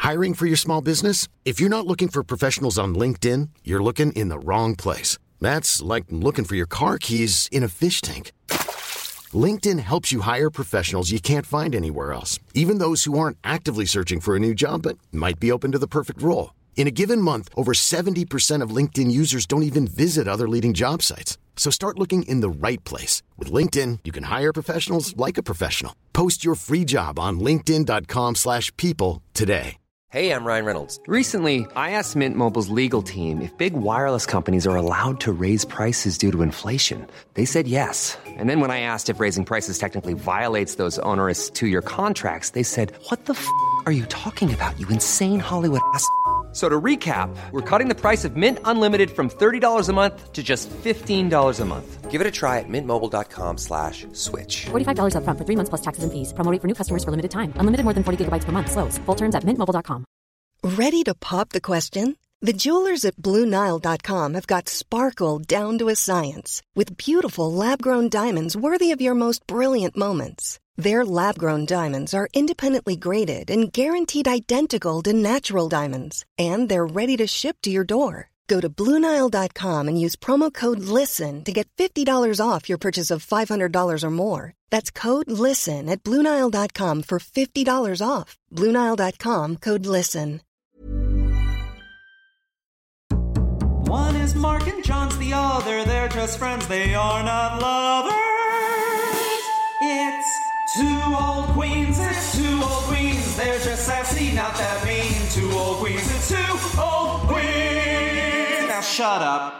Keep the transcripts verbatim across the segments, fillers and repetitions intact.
Hiring for your small business? If you're not looking for professionals on LinkedIn, you're looking in the wrong place. That's like looking for your car keys in a fish tank. LinkedIn helps you hire professionals you can't find anywhere else, even those who aren't actively searching for a new job but might be open to the perfect role. In a given month, over seventy percent of LinkedIn users don't even visit other leading job sites. So start looking in the right place. With LinkedIn, you can hire professionals like a professional. Post your free job on linkedin dot com slash people today. Hey, I'm Ryan Reynolds. Recently, I asked Mint Mobile's legal team if big wireless companies are allowed to raise prices due to inflation. They said yes. And then when I asked if raising prices technically violates those onerous two-year contracts, they said, what the f*** are you talking about, you insane Hollywood ass f- So to recap, we're cutting the price of Mint Unlimited from thirty dollars a month to just fifteen dollars a month. Give it a try at mintmobile.com slash switch. forty-five dollars up front for three months plus taxes and fees. Promo rate for new customers for limited time. Unlimited more than forty gigabytes per month. Slows full terms at mint mobile dot com. Ready to pop the question? The jewelers at Blue Nile dot com have got sparkle down to a science with beautiful lab-grown diamonds worthy of your most brilliant moments. Their lab-grown diamonds are independently graded and guaranteed identical to natural diamonds, and they're ready to ship to your door. Go to Blue Nile dot com and use promo code LISTEN to get fifty dollars off your purchase of five hundred dollars or more. That's code LISTEN at Blue Nile dot com for fifty dollars off. Blue Nile dot com, code LISTEN. One is Mark and John's the other. They're just friends, they are not lovers. It's two old queens, it's two old queens. They're just sassy, not that mean. Two old queens, it's two old queens. Now shut up.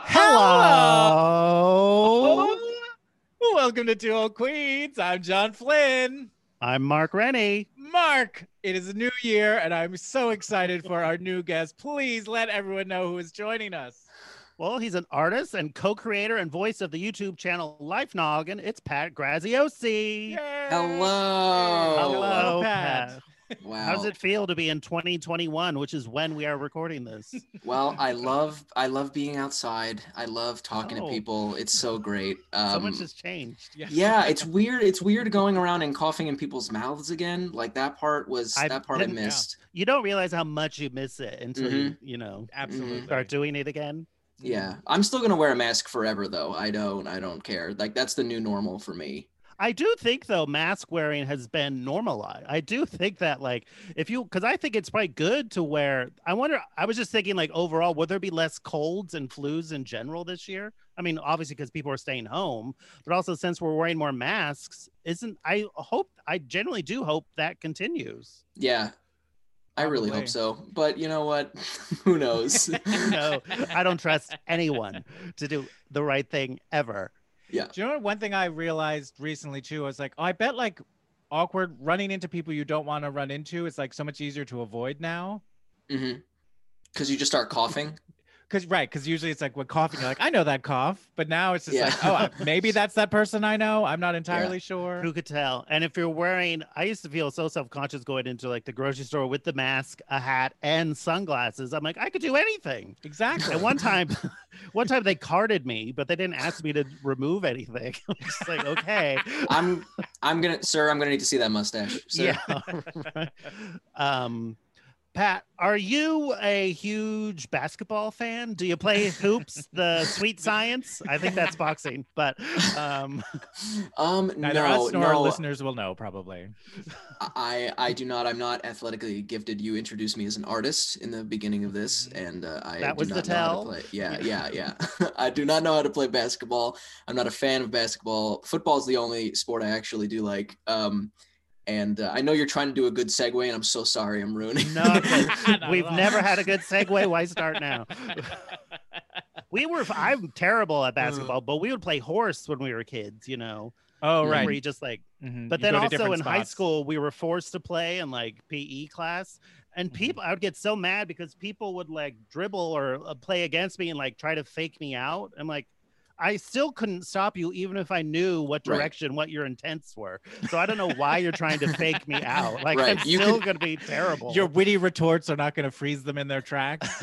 Hello. Welcome to Two Old Queens. I'm John Flynn. I'm Mark Rennie. Mark, it is a new year, and I'm so excited for our new guest. Please let everyone know who is joining us. Well, he's an artist and co-creator and voice of the YouTube channel Life Noggin. It's Pat Graziosi. Yay. Hello. Hello, Hello, Pat. Pat. Wow. How does it feel to be in twenty twenty-one, which is when we are recording this? Well, I love I love being outside. I love talking Oh. to people. It's so great. Um, so much has changed. Yes. yeah, it's weird. It's weird going around and coughing in people's mouths again. Like that part was I that part I didn't- missed. You don't realize how much you miss it until you, you know, Absolutely. start doing it again. Yeah, I'm still gonna wear a mask forever though. I don't. I don't care. Like that's the new normal for me. I do think though mask wearing has been normalized. I do think that like if you because I think it's probably good to wear. I wonder. I was just thinking like overall, would there be less colds and flus in general this year? I mean, obviously because people are staying home, but also since we're wearing more masks, isn't I hope I generally do hope that continues. Yeah, I really Probably. hope so. But you know what? Who knows? No, I don't trust anyone to do the right thing ever. Yeah. Do you know what? One thing I realized recently too, I was like, oh, I bet like awkward running into people you don't want to run into is like so much easier to avoid now. Mm-hmm. Because you just start coughing. Cause right, because usually it's like with coughing, you're like, I know that cough, but now it's just Yeah. like, oh, I- maybe that's that person I know. I'm not entirely sure. Who could tell? And if you're wearing, I used to feel so self-conscious going into like the grocery store with the mask, a hat, and sunglasses. I'm like, I could do anything. Exactly. And one time, one time they carded me, but they didn't ask me to remove anything. I'm just like, okay. I'm I'm gonna sir, I'm gonna need to see that mustache. Sir. Yeah. um, Pat, are you a huge basketball fan? Do you play hoops, the sweet science? I think that's boxing, but um, Um Neither no, us nor no, our listeners will know, probably. I I do not. I'm not athletically gifted. You introduced me as an artist in the beginning of this, and uh, I That do was not the know how tell? to play. Yeah, yeah, yeah. I do not know how to play basketball. I'm not a fan of basketball. Football is the only sport I actually do like. Um, and uh, I know you're trying to do a good segue, and I'm so sorry I'm ruining. no, Not we've at all. never had a good segue. Why start now? We were, I'm terrible at basketball, but we would play horse when we were kids, you know. Oh, where right. you just like, Mhm. but You then go to also different in high spots. school, we were forced to play in like P E class. And Mm-hmm. people, I would get so mad because people would like dribble or uh, play against me and like try to fake me out. I'm like, I still couldn't stop you, even if I knew what Right. direction, what your intents were. So I don't know why you're trying to fake me out. Like, Right. I'm You still could- going to be terrible. Your witty retorts are not going to freeze them in their tracks.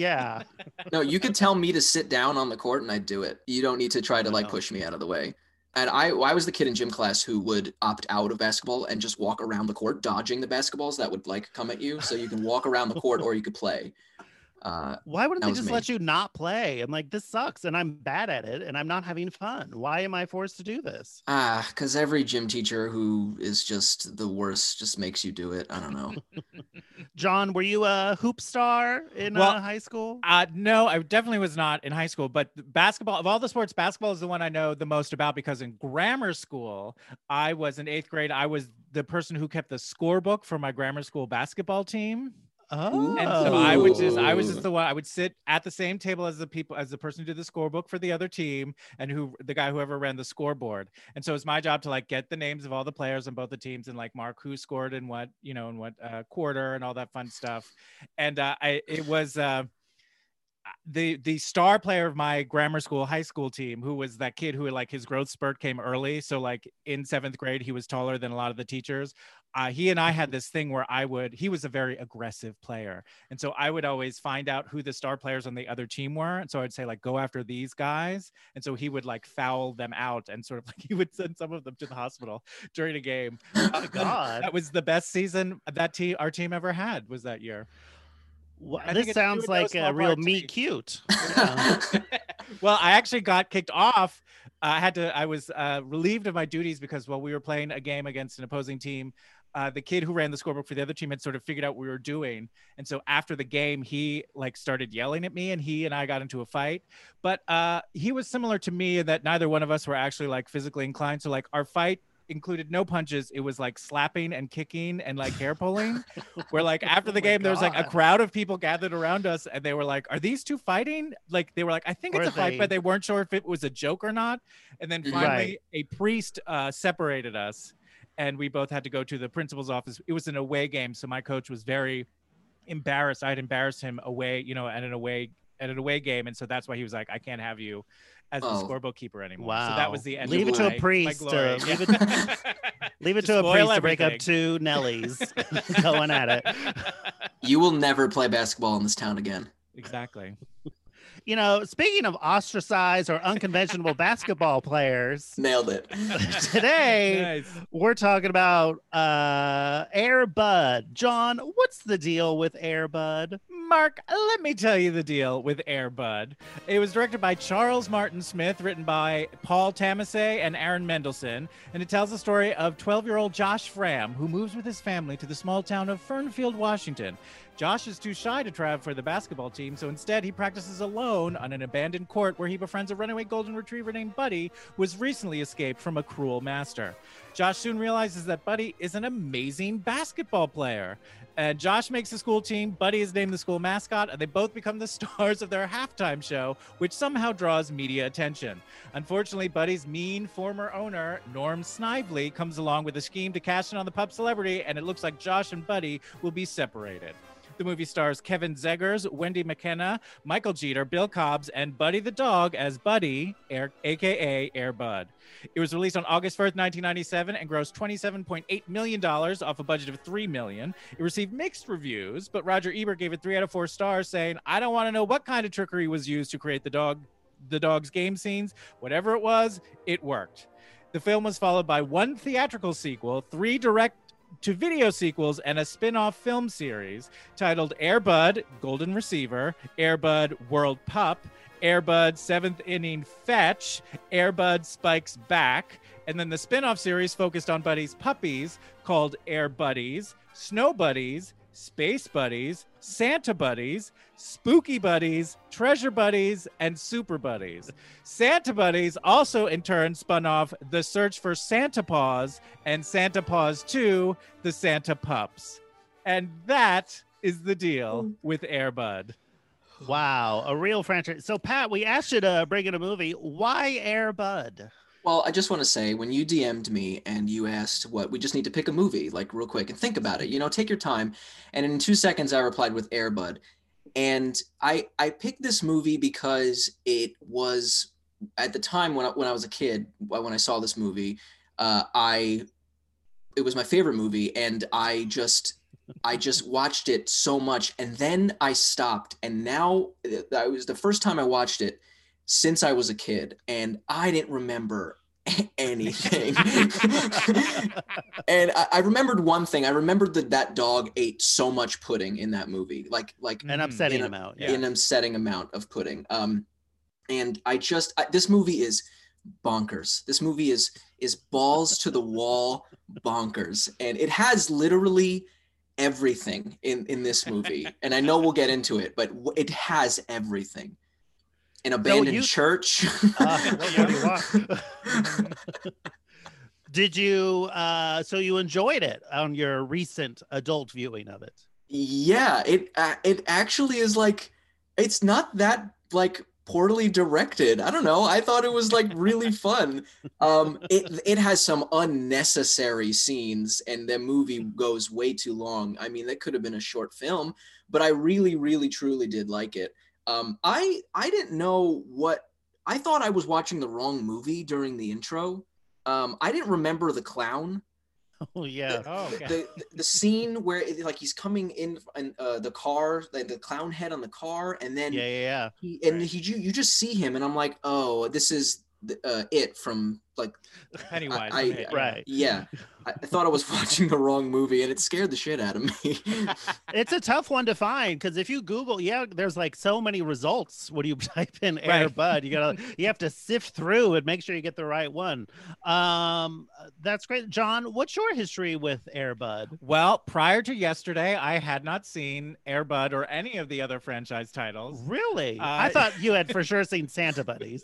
Yeah. No, you could tell me to sit down on the court, and I'd do it. You don't need to try to like No. push me out of the way. And I, I was the kid in gym class who would opt out of basketball and just walk around the court, dodging the basketballs that would like come at you. So you can walk around the court or you could play. Uh, Why wouldn't that they was just me. let you not play? I'm like, this sucks and I'm bad at it and I'm not having fun. Why am I forced to do this? Ah, because every gym teacher who is just the worst just makes you do it. I don't know. John, were you a hoop star in Well, uh, high school? Uh, no, I definitely was not in high school, but basketball, of all the sports, basketball is the one I know the most about because in grammar school, I was in eighth grade. I was the person who kept the scorebook for my grammar school basketball team. Oh, And so I would just, I was just the one, I would sit at the same table as the people, as the person who did the scorebook for the other team and who, the guy, whoever ran the scoreboard. And so it's my job to like get the names of all the players on both the teams and like mark who scored in what, you know, in what uh, quarter and all that fun stuff. And uh, I, it was, uh, the the star player of my grammar school high school team, who was that kid who like his growth spurt came early, so like in seventh grade he was taller than a lot of the teachers. Uh, he and I had this thing where I would he was a very aggressive player, and so I would always find out who the star players on the other team were, and so I'd say like go after these guys, and so he would like foul them out and sort of like he would send some of them to the hospital during a game. Oh, God. That was the best season that team our team ever had, was that year. Well, I think this it's due sounds in no like small a real part to meet me. cute. Well, I actually got kicked off. I had to, I was uh, relieved of my duties because while we were playing a game against an opposing team, uh, the kid who ran the scorebook for the other team had sort of figured out what we were doing. And so after the game, he like started yelling at me and he and I got into a fight. But uh, he was similar to me in that neither one of us were actually like physically inclined. So like our fight included no punches. It was like slapping and kicking and like hair pulling, where like after the Oh my game there was like a God. crowd of people gathered around us and they were like, are these two fighting? Like they were like, I think Or it's a fight, they- but they weren't sure if it was a joke or not. And then finally Right. a priest uh separated us and we both had to go to the principal's office. It was an away game, so my coach was very embarrassed. I had embarrassed him away, you know, at an away at an away game, and so that's why he was like, I can't have you as the Oh. scorebook keeper anymore. Wow. So that was the end. Leave of it to a my- my priest glory. to- leave Yeah. Leave it To to a spoil priest to break up everything. two Nellies going at it. You will never play basketball in this town again. Exactly. You know, speaking of ostracized or unconventional basketball players, Nailed it. today Nice. we're talking about uh Air Bud. John, what's the deal with Air Bud? Mark, let me tell you the deal with Air Bud. It was directed by Charles Martin Smith, written by Paul Tamasay and Aaron Mendelson, and it tells the story of twelve-year-old Josh Fram, who moves with his family to the small town of Fernfield, Washington. Josh is too shy to travel for the basketball team, so instead he practices alone on an abandoned court where he befriends a runaway golden retriever named Buddy, who has recently escaped from a cruel master. Josh soon realizes that Buddy is an amazing basketball player. And Josh makes the school team, Buddy is named the school mascot, and they both become the stars of their halftime show, which somehow draws media attention. Unfortunately, Buddy's mean former owner, Norm Snively, comes along with a scheme to cash in on the pup celebrity, and it looks like Josh and Buddy will be separated. The movie stars Kevin Zegers, Wendy McKenna, Michael Jeter, Bill Cobbs, and Buddy the dog as Buddy, Air, aka Air Bud. It was released on August first, nineteen ninety-seven, and grossed twenty-seven point eight million dollars off a budget of three million dollars. It received mixed reviews, but Roger Ebert gave it three out of four stars, saying, I don't want to know what kind of trickery was used to create the dog, the dog's game scenes. Whatever it was, it worked. The film was followed by one theatrical sequel, three direct to video sequels, and a spin-off film series titled Air Bud Golden Receiver, Air Bud World Pup, Air Bud Seventh Inning Fetch, Air Bud Spikes Back, and then the spin-off series focused on Buddy's puppies called Air Buddies, Snow Buddies, Space Buddies, Santa Buddies, Spooky Buddies, Treasure Buddies, and Super Buddies. Santa Buddies also in turn spun off The Search for Santa Paws and Santa Paws two, The Santa Pups. And that is the deal with Air Bud. Wow, a real franchise. So, Pat, we asked you to bring in a movie. Why Air Bud? Well, I just want to say, when you D M'd me and you asked what, we just need to pick a movie, like real quick, and think about it, you know, take your time. And in two seconds, I replied with Air Bud. And I I picked this movie because it was, at the time when I, when I was a kid, when I saw this movie, uh, I it was my favorite movie, and I just I just watched it so much, and then I stopped, and now that was the first time I watched it since I was a kid, and I didn't remember anything. And I, I remembered one thing. I remembered that that dog ate so much pudding in that movie, like like An upsetting in a, amount. yeah. an upsetting amount of pudding. Um, and I just I, this movie is bonkers. This movie is is balls to the wall bonkers, and it has literally everything in in this movie. And I know we'll get into it, but it has everything. An abandoned so you, church. uh, well, Did you? Uh, so you enjoyed it on your recent adult viewing of it? Yeah, it uh, it actually is like, it's not that like poorly directed. I don't know. I thought it was like really fun. Um, it it has some unnecessary scenes, and the movie goes way too long. I mean, that could have been a short film, but I really, really, truly did like it. Um, I I didn't know what I thought I was watching the wrong movie during the intro. Um, I didn't remember the clown. Oh yeah. The, Oh, okay. the, the the scene where it, like he's coming in in uh, the car, like the clown head on the car, and then Yeah, yeah, yeah. he, and he you, you just see him, and I'm like, oh, this is the, uh, it from like Pennywise. I, from I- it, Right. yeah. I, I thought I was watching the wrong movie, and it scared the shit out of me. It's a tough one to find because if you Google, yeah, there's like so many results when you type in Air Right. Bud. You gotta, you have to sift through and make sure you get the right one. Um, that's great, John. What's your history with Air Bud? Well, prior to yesterday, I had not seen Air Bud or any of the other franchise titles. Really? Uh, I thought you had for sure seen Santa Buddies.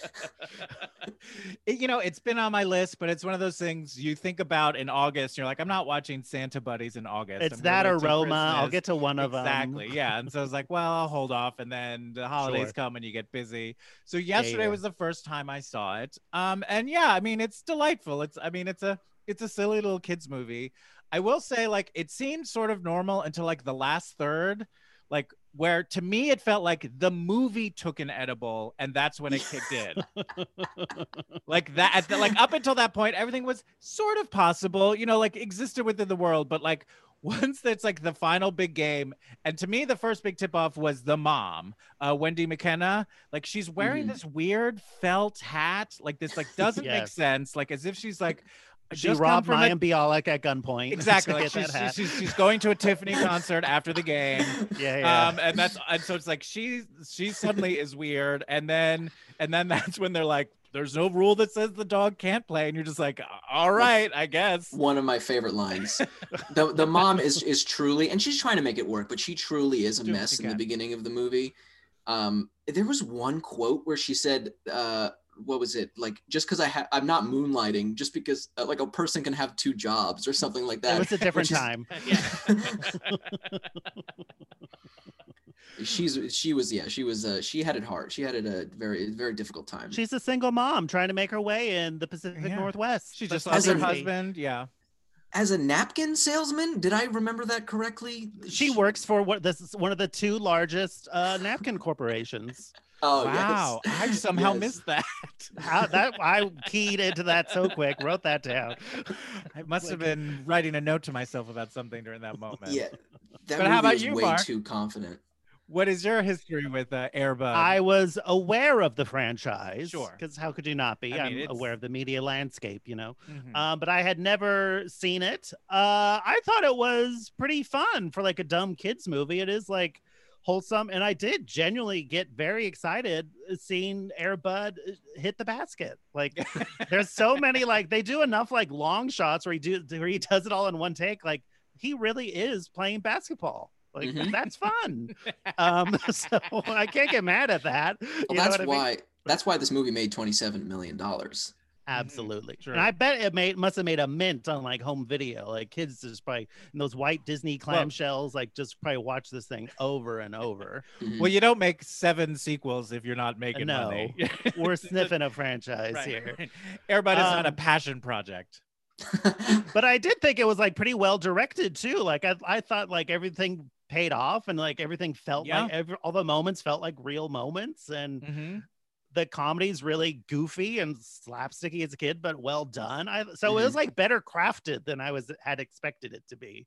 It- you know, it's been on my list, but it's one of those things you think about in August. You're like, I'm not watching Santa Buddies in August. It's I'm gonna that wait till aroma. I'll Christmas. get to one of them. Exactly. Yeah. And so I was like, well, I'll hold off. And then the holidays Sure. come and you get busy. So yesterday yeah. was the first time I saw it. Um, and yeah, I mean, it's delightful. It's, I mean, it's a, it's a silly little kids movie. I will say, like, it seemed sort of normal until like the last third, like where to me it felt like the movie took an edible and that's when it kicked in. Like that, at the- like up until that point, everything was sort of possible, you know, like existed within the world. But like once that's like the final big game, and to me, the first big tip off was the mom, uh, Wendy McKenna. Like she's wearing Mhm. this weird felt hat, like this, like doesn't make Yes. sense, like as if she's like She just come robbed from a- Mayim Bialik at gunpoint. Exactly. to Like get she's, that hat. she's, she's, she's going to a Tiffany concert after the game. yeah, yeah. Um, and that's and so it's like she she suddenly is weird, and then and then that's when they're like, there's no rule that says the dog can't play, and you're just like, all right, I guess. One of my favorite lines. The the mom is is truly, and she's trying to make it work, but she truly is a Doing what mess she in the can. beginning of the movie. Um, there was one quote where she said, uh, what was it? Like, just because I ha- I'm not moonlighting, just because uh, like a person can have two jobs or something like that. It was a different which is- time. She's she was yeah she was uh, she had it hard. She had it a very very difficult time. She's a single mom trying to make her way in the Pacific Yeah. Northwest. She That's just lost her funny. husband. Yeah. As a napkin salesman, did I remember that correctly? She works for what this is one of the two largest uh, napkin corporations. Oh Wow. yes. I somehow Yes. missed that. How that I keyed into that so quick, wrote that down. I must have been writing a note to myself about something during that moment. Yeah, that But movie how about is you, way Mark? too confident. What is your history with uh, Air Bud? I was aware of the franchise. Sure. Because how could you not be? I mean, I'm it's- aware of the media landscape, you know. Mhm. Um, but I had never seen it. Uh, I thought it was pretty fun for like a dumb kids movie. It is like wholesome, and I did genuinely get very excited seeing Air Bud hit the basket. Like, there's so many like they do enough like long shots where he do where he does it all in one take. Like, he really is playing basketball. Like Mhm. that's fun. um, so I can't get mad at that. You Well, know that's what I mean? why that's why this movie made twenty-seven million dollars. Absolutely. Sure. And I bet it made must have made a mint on like home video. Like kids just probably in those white Disney Well- clamshells, like just probably watch this thing over and over. Well, you don't make seven sequels if you're not making No. money. We're sniffing a franchise Right, here. right. Air Bud is not a Um, passion project. But I did think it was like pretty well directed too. Like I, I thought like everything paid off and like everything felt Yeah. like every, all the moments felt like real moments, and Mhm. the comedy's really goofy and slapsticky as a kid, but well done. I so it Mm-hmm. was like better crafted than I was had expected it to be.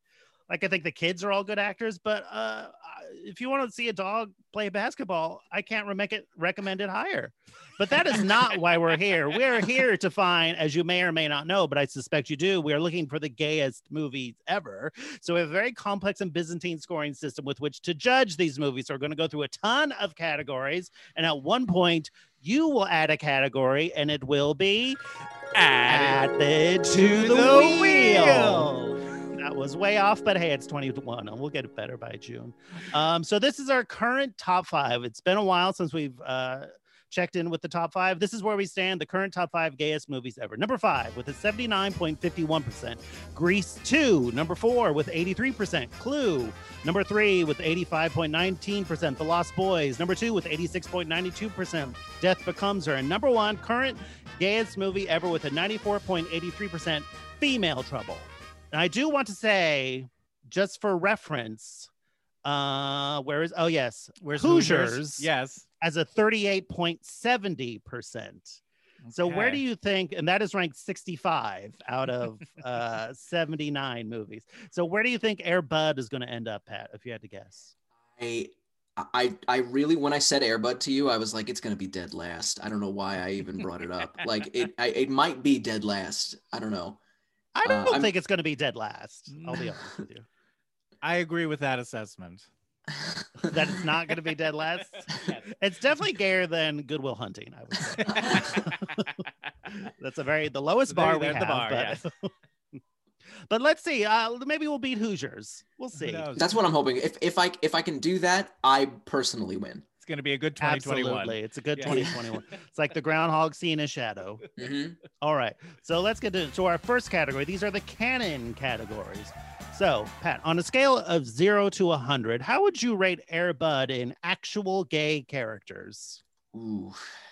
Like, I think the kids are all good actors, but uh, if you want to see a dog play basketball, I can't re- it, recommend it higher. But that is not why we're here. We're here to find, as you may or may not know, but I suspect you do, we are looking for the gayest movies ever. So we have a very complex and Byzantine scoring system with which to judge these movies. So we're going to go through a ton of categories. And at one point, you will add a category, and it will be added, added to, to the, the wheel. wheel. That was way off, but hey, it's twenty-one, and we'll get it better by June. Um, so this is our current top five. It's been a while since we've uh, checked in with the top five. This is where we stand, the current top five gayest movies ever. Number five with a seventy-nine point five one percent, Grease two. Number four with eighty-three percent, Clue. Number three with eighty-five point one nine percent, The Lost Boys. Number two with eighty-six point nine two percent, Death Becomes Her. And number one, current gayest movie ever with a ninety-four point eight three percent, Female Trouble. And I do want to say, just for reference, uh, where is, oh yes, Where's Hoosiers, Hoosiers? Yes. Has a thirty-eight point seven zero percent. Okay. So where do you think, and that is ranked sixty-five out of uh, seventy-nine movies. So where do you think Air Bud is going to end up, Pat, if you had to guess? I, I, I really, when I said Air Bud to you, I was like, it's going to be dead last. I don't know why I even brought it up. Like it, I, it might be dead last. I don't know. I don't uh, think I'm... it's going to be dead last. I'll be honest with you. I agree with that assessment. That it's not going to be dead last. Yes. It's definitely gayer than Good Will Hunting, I would say. That's a very the lowest bar we have. The bar, but, yes. But let's see. Uh, maybe we'll beat Hoosiers. We'll see. That's what I'm hoping. If if I if I can do that, I personally win. It's going to be a good twenty twenty-one. Absolutely. It's a good yeah. twenty twenty-one. It's like the groundhog seeing a shadow. Mm-hmm. All right. So let's get to, to our first category. These are the canon categories. So, Pat, on a scale of zero to one hundred, how would you rate Air Bud in actual gay characters? Ooh.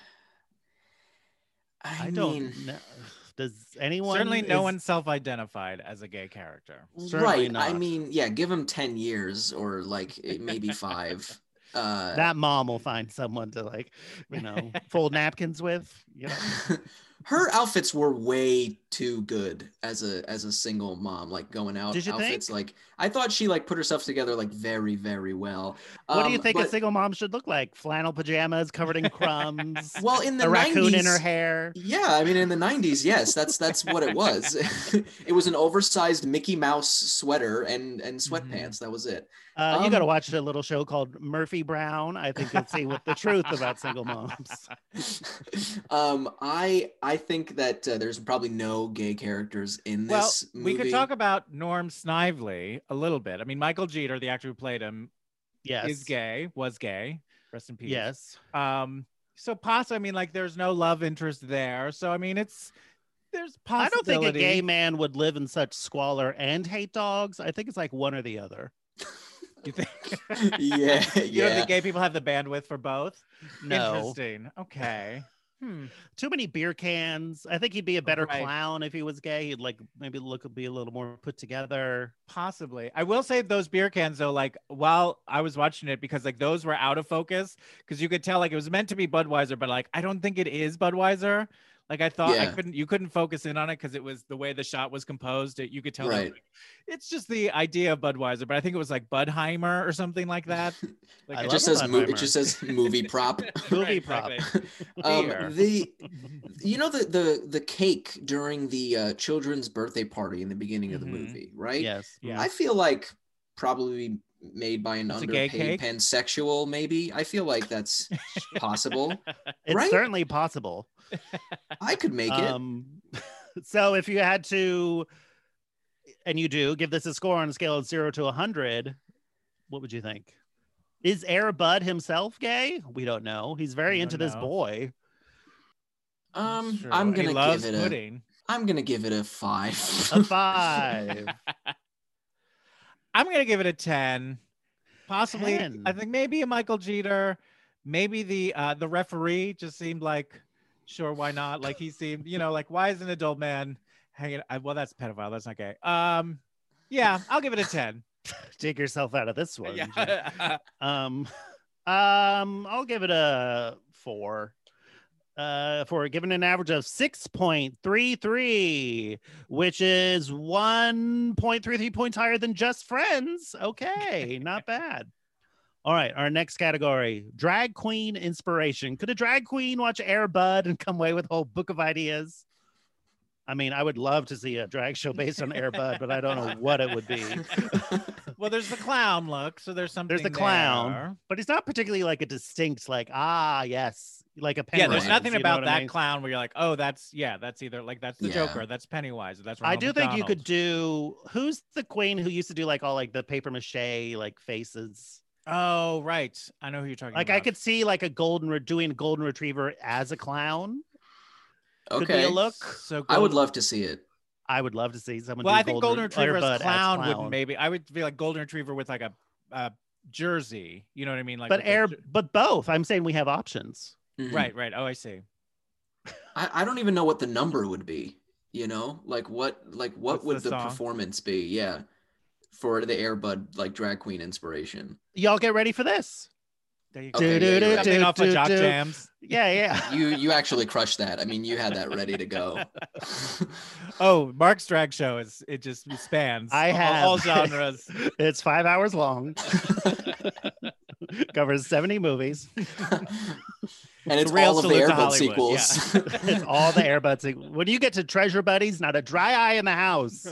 I, I mean... don't know. Does anyone... Certainly no is... one self-identified as a gay character. Certainly right. Not. I mean, yeah, give him ten years or like maybe five. Uh, that mom will find someone to like, you know, fold napkins with. You know, her outfits were way too good as a as a single mom. Like going out Did you outfits. Think? Like I thought she like put herself together like very very well. What um, do you think but, a single mom should look like? Flannel pajamas covered in crumbs. Well, in the a nineties, raccoon in her hair. Yeah, I mean in the nineties, yes, that's that's what it was. It was an oversized Mickey Mouse sweater and and sweatpants. Mm-hmm. That was it. Uh, um, you got to watch a little show called Murphy Brown. I think you'll see what the truth about single moms. um, I I think that uh, there's probably no gay characters in this well, movie. We could talk about Norm Snively a little bit. I mean, Michael Jeter, the actor who played him, yes, is gay, was gay. Rest in peace. Yes. Um. So possibly, I mean, like, there's no love interest there. So I mean, it's there's possibility. I don't think a gay man would live in such squalor and hate dogs. I think it's like one or the other. You think? yeah, you yeah. don't think gay people have the bandwidth for both? No. Interesting. Okay. Hmm. Too many beer cans. I think he'd be a better right. clown if he was gay. He'd like maybe look be a little more put together. Possibly. I will say those beer cans though, like while I was watching it, because like those were out of focus, because you could tell like it was meant to be Budweiser, but like I don't think it is Budweiser. Like I thought yeah. I couldn't, you couldn't focus in on it because it was the way the shot was composed. It, you could tell right. that, like, it's just the idea of Budweiser, but I think it was like Budheimer or something like that. Like it just says mo- it just says movie prop. Movie prop. um, the you know the the the cake during the uh, children's birthday party in the beginning of the mm-hmm. movie, right? Yes. Yeah. I feel like probably made by an it's underpaid pansexual, maybe. I feel like that's possible. It's right? certainly possible. I could make it. Um, so if you had to, and you do, give this a score on a scale of zero to one hundred, what would you think? Is Air Bud himself gay? We don't know. He's very into know. this boy. Um, I'm gonna give it pudding. a. I'm gonna give it a five. A five. I'm gonna give it a ten. Possibly, ten. I think maybe a Michael Jeter. Maybe the uh, the referee just seemed like, sure, why not? Like he seemed, you know, like why is an adult man hanging? I, well, that's pedophile. That's not gay. Um, yeah, I'll give it a ten. Take yourself out of this one. Yeah. um, um, I'll give it a four. uh, for giving an average of six point three three, which is one point three three points higher than Just Friends. Okay, not bad. All right, our next category, drag queen inspiration. Could a drag queen watch Air Bud and come away with a whole book of ideas? I mean, I would love to see a drag show based on Air Bud, but I don't know what it would be. Well, there's the clown look, so there's something There's the clown, there. but he's not particularly like a distinct, like, ah, yes, like a Yeah, Pennywise. there's nothing you know about what I that mean? clown where you're like, oh, that's, yeah, that's either, like, that's the Yeah. Joker, that's Pennywise, that's I Ronald do think you McDonald. could do, who's the queen who used to do like all like the paper mache, like faces? Oh, right. I know who you're talking Like about. I could see like a golden, re- doing a golden retriever as a clown. Could be Okay. a look. So I would Golden- love to see it. I would love to see someone. Well, do I think Golden Re- Retriever Air as Bud clown, clown would maybe. I would feel like Golden Retriever with like a, a jersey. You know what I mean? Like, but with a air, jer- but both. I'm saying we have options. Mhm. Right, right. Oh, I see. I, I don't even know what the number would be. You know, like what, like what What's would the the, song? performance be? Yeah, for the Air Bud like drag queen inspiration. Y'all get ready for this. There you go. Okay, yeah, you're right. Something off of do, Jock do. Jams. Yeah, yeah. You you actually crushed that. I mean, you had that ready to go. Oh, Mark's drag show is it just spans I all- have all genres. It's five hours long. Covers seventy movies. And it's real all of the salute Air to Bud Hollywood, sequels. It's all the Air Bud sequels. When you get to Treasure Buddies, not a dry eye in the house.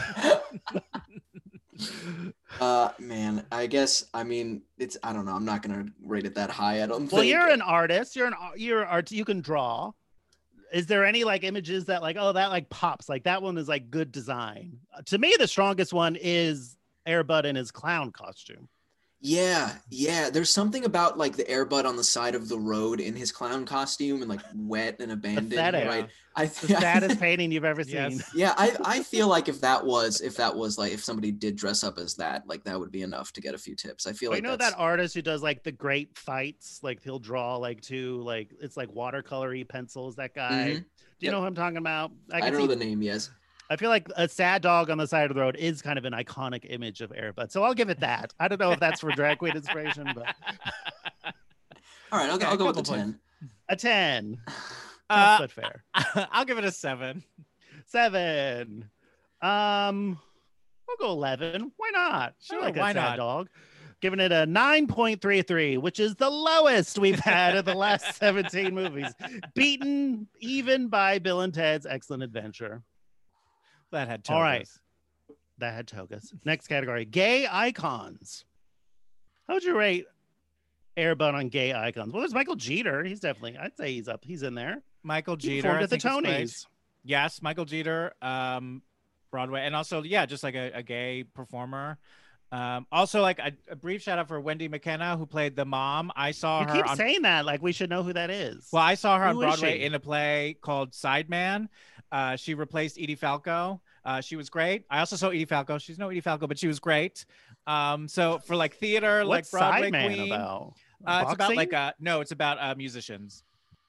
uh, man, I guess I mean it's. I don't know. I'm not gonna rate it that high. I don't Well, think. you're an artist. You're an you're art. You can draw. Is there any like images that like oh that like pops like that one is like good design? Uh, to me, the strongest one is Air Bud in his clown costume. Yeah, yeah. There's something about like the Air Bud on the side of the road in his clown costume and like wet and abandoned, Pathetic. right? I The th- saddest painting you've ever seen. Yes. Yeah, I, I feel like if that was if that was like if somebody did dress up as that, like that would be enough to get a few tips. I feel Well, like you know that's, that artist who does like the great fights, like he'll draw like two like it's like watercolory pencils. That guy. Mhm. Do you Yep. know who I'm talking about? I, can don't see know the name. Yes. I feel like a sad dog on the side of the road is kind of an iconic image of Air Bud. So I'll give it that. I don't know if that's for drag queen inspiration, but All right, I'll, Yeah, I'll go with the couple ten. a ten. Uh, Tough but fair. I'll give it a seven. Seven. Um, we'll go eleven. Why not? Sure, I like why a sad not? dog. Giving it a nine point three three, which is the lowest we've had of the last seventeen movies. Beaten even by Bill and Ted's Excellent Adventure. That had All right. togas. That had togas. Next category, gay icons. How would you rate Air Bud on gay icons? Well, there's Michael Jeter. He's definitely, I'd say he's up. He's in there. Michael He Jeter performed I at the think is great. Tonys. Yes, Michael Jeter, um, Broadway, and also yeah, just like a, a gay performer. Um, also, like a, a brief shout out for Wendy McKenna, who played the mom. I saw You her keep on. saying that like we should know who that is. Well, I saw her on Who is Broadway she? in a play called Sideman. Uh, she replaced Edie Falco. Uh, she was great. I also saw Edie Falco. She's no Edie Falco, but she was great. Um, so for like theater, What's like Broadway Sideman queen. about? Uh, it's about Boxing? like a no, it's about uh, musicians.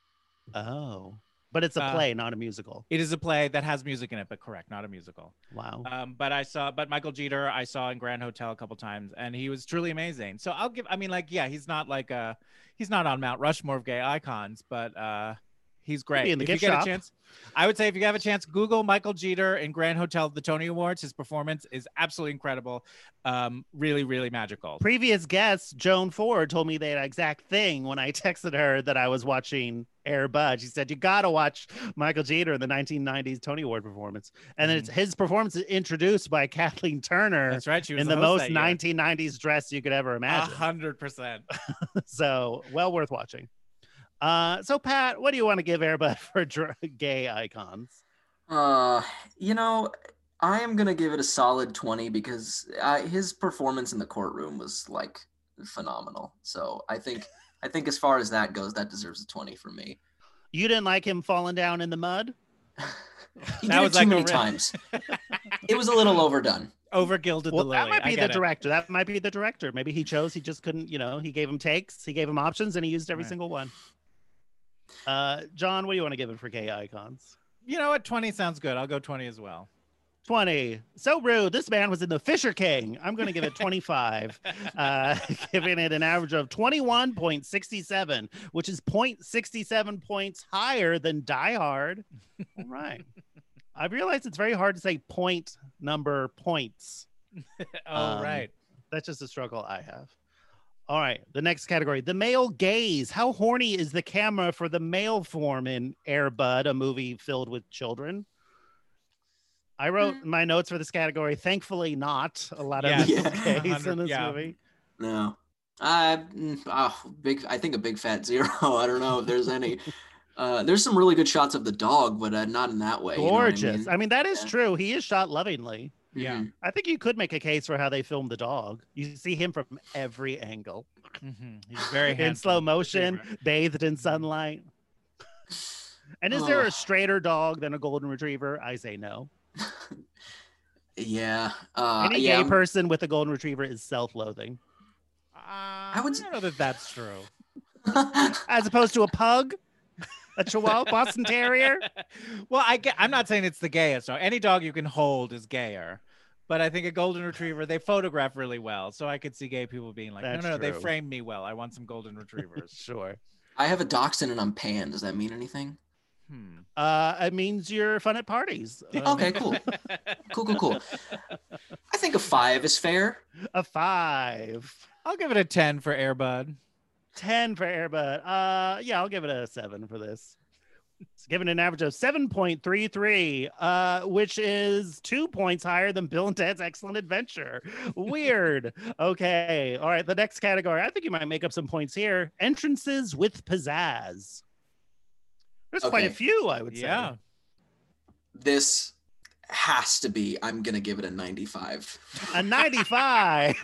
Oh, but it's a Uh, play, not a musical. It is a play that has music in it, but correct, not a musical. Wow. Um, but I saw, but Michael Jeter, I saw in Grand Hotel a couple times, and he was truly amazing. So I'll give. I mean, like, yeah, he's not like a, he's not on Mount Rushmore of gay icons, but uh, he's great. be in the if you gift get shop. a chance, I would say if you have a chance, Google Michael Jeter in Grand Hotel at the Tony Awards. His performance is absolutely incredible. Um, really, really magical. Previous guest Joan Ford told me that exact thing when I texted her that I was watching Air Bud. She said, you got to watch Michael Jeter in the nineteen nineties Tony Award performance. And then it's his performance is introduced by Kathleen Turner. That's right. She was in the host most that year. nineteen nineties dress you could ever A imagine. hundred percent. So well worth watching. Uh, so Pat, what do you want to give Air Bud for dr- gay icons? Uh, you know, I am gonna give it a solid twenty because uh, his performance in the courtroom was like phenomenal. So I think I think as far as that goes, that deserves a twenty for me. You didn't like him falling down in the mud? He That did was it too like a many real- times. It was a little overdone. Over gilded Well, the that lily. might I be get the it. director. That might be the director. Maybe he chose. He just couldn't. You know, he gave him takes. He gave him options, and he used every Right. single one. Uh, John, what do you want to give it for gay icons? You know what? twenty sounds good. I'll go twenty as well. twenty. So rude. This man was in the Fisher King. I'm going to give it twenty-five, uh, giving it an average of twenty-one point six seven, which is zero point six seven points higher than Die Hard. All right. I realize it's very hard to say point number points. oh, Um, right. That's just a struggle I have. All right. The next category, the male gaze. How horny is the camera for the male form in Air Bud, a movie filled with children? I wrote Mm. my notes for this category. Thankfully, not a lot of Yes. male Yeah. gaze in this Yeah. movie. No. Uh, mm, oh, big. I think a big fat zero. I don't know if there's any. Uh, there's some really good shots of the dog, but uh, not in that way. you know what I Gorgeous. mean? I mean, that is Yeah. true. He is shot lovingly. Yeah. Mhm. I think you could make a case for how they filmed the dog. You see him from every angle. hmm He's very In handsome. slow motion, Retriever. bathed in sunlight. And is there Oh. a straighter dog than a golden retriever? I say no. Yeah. Uh, Any yeah. gay I'm- person with a golden retriever is self-loathing, Uh, I would I don't know that that's true. as opposed to a pug, a Chihuahua, Boston Terrier. well, I get, I'm not saying it's the gayest. So any dog you can hold is gayer. But I think a golden retriever, they photograph really well. So I could see gay people being like, That's no, no, they true. framed me well. I want some golden retrievers. Sure. I have a dachshund and I'm pan. Does that mean anything? hmm. Uh, it means you're fun at parties. Um, Okay, cool. Cool, cool, cool. I think a five is fair. A five. I'll give it a ten for Airbud. ten for Airbud. Uh, yeah, I'll give it a seven for this. It's given an average of seven point three three, uh, which is two points higher than Bill and Ted's Excellent Adventure. Weird. Okay. All right. The next category. I think you might make up some points here. Entrances with pizzazz. There's quite a Okay. few, I would say. Yeah. This has to be, I'm going to give it a ninety-five. A ninety-five.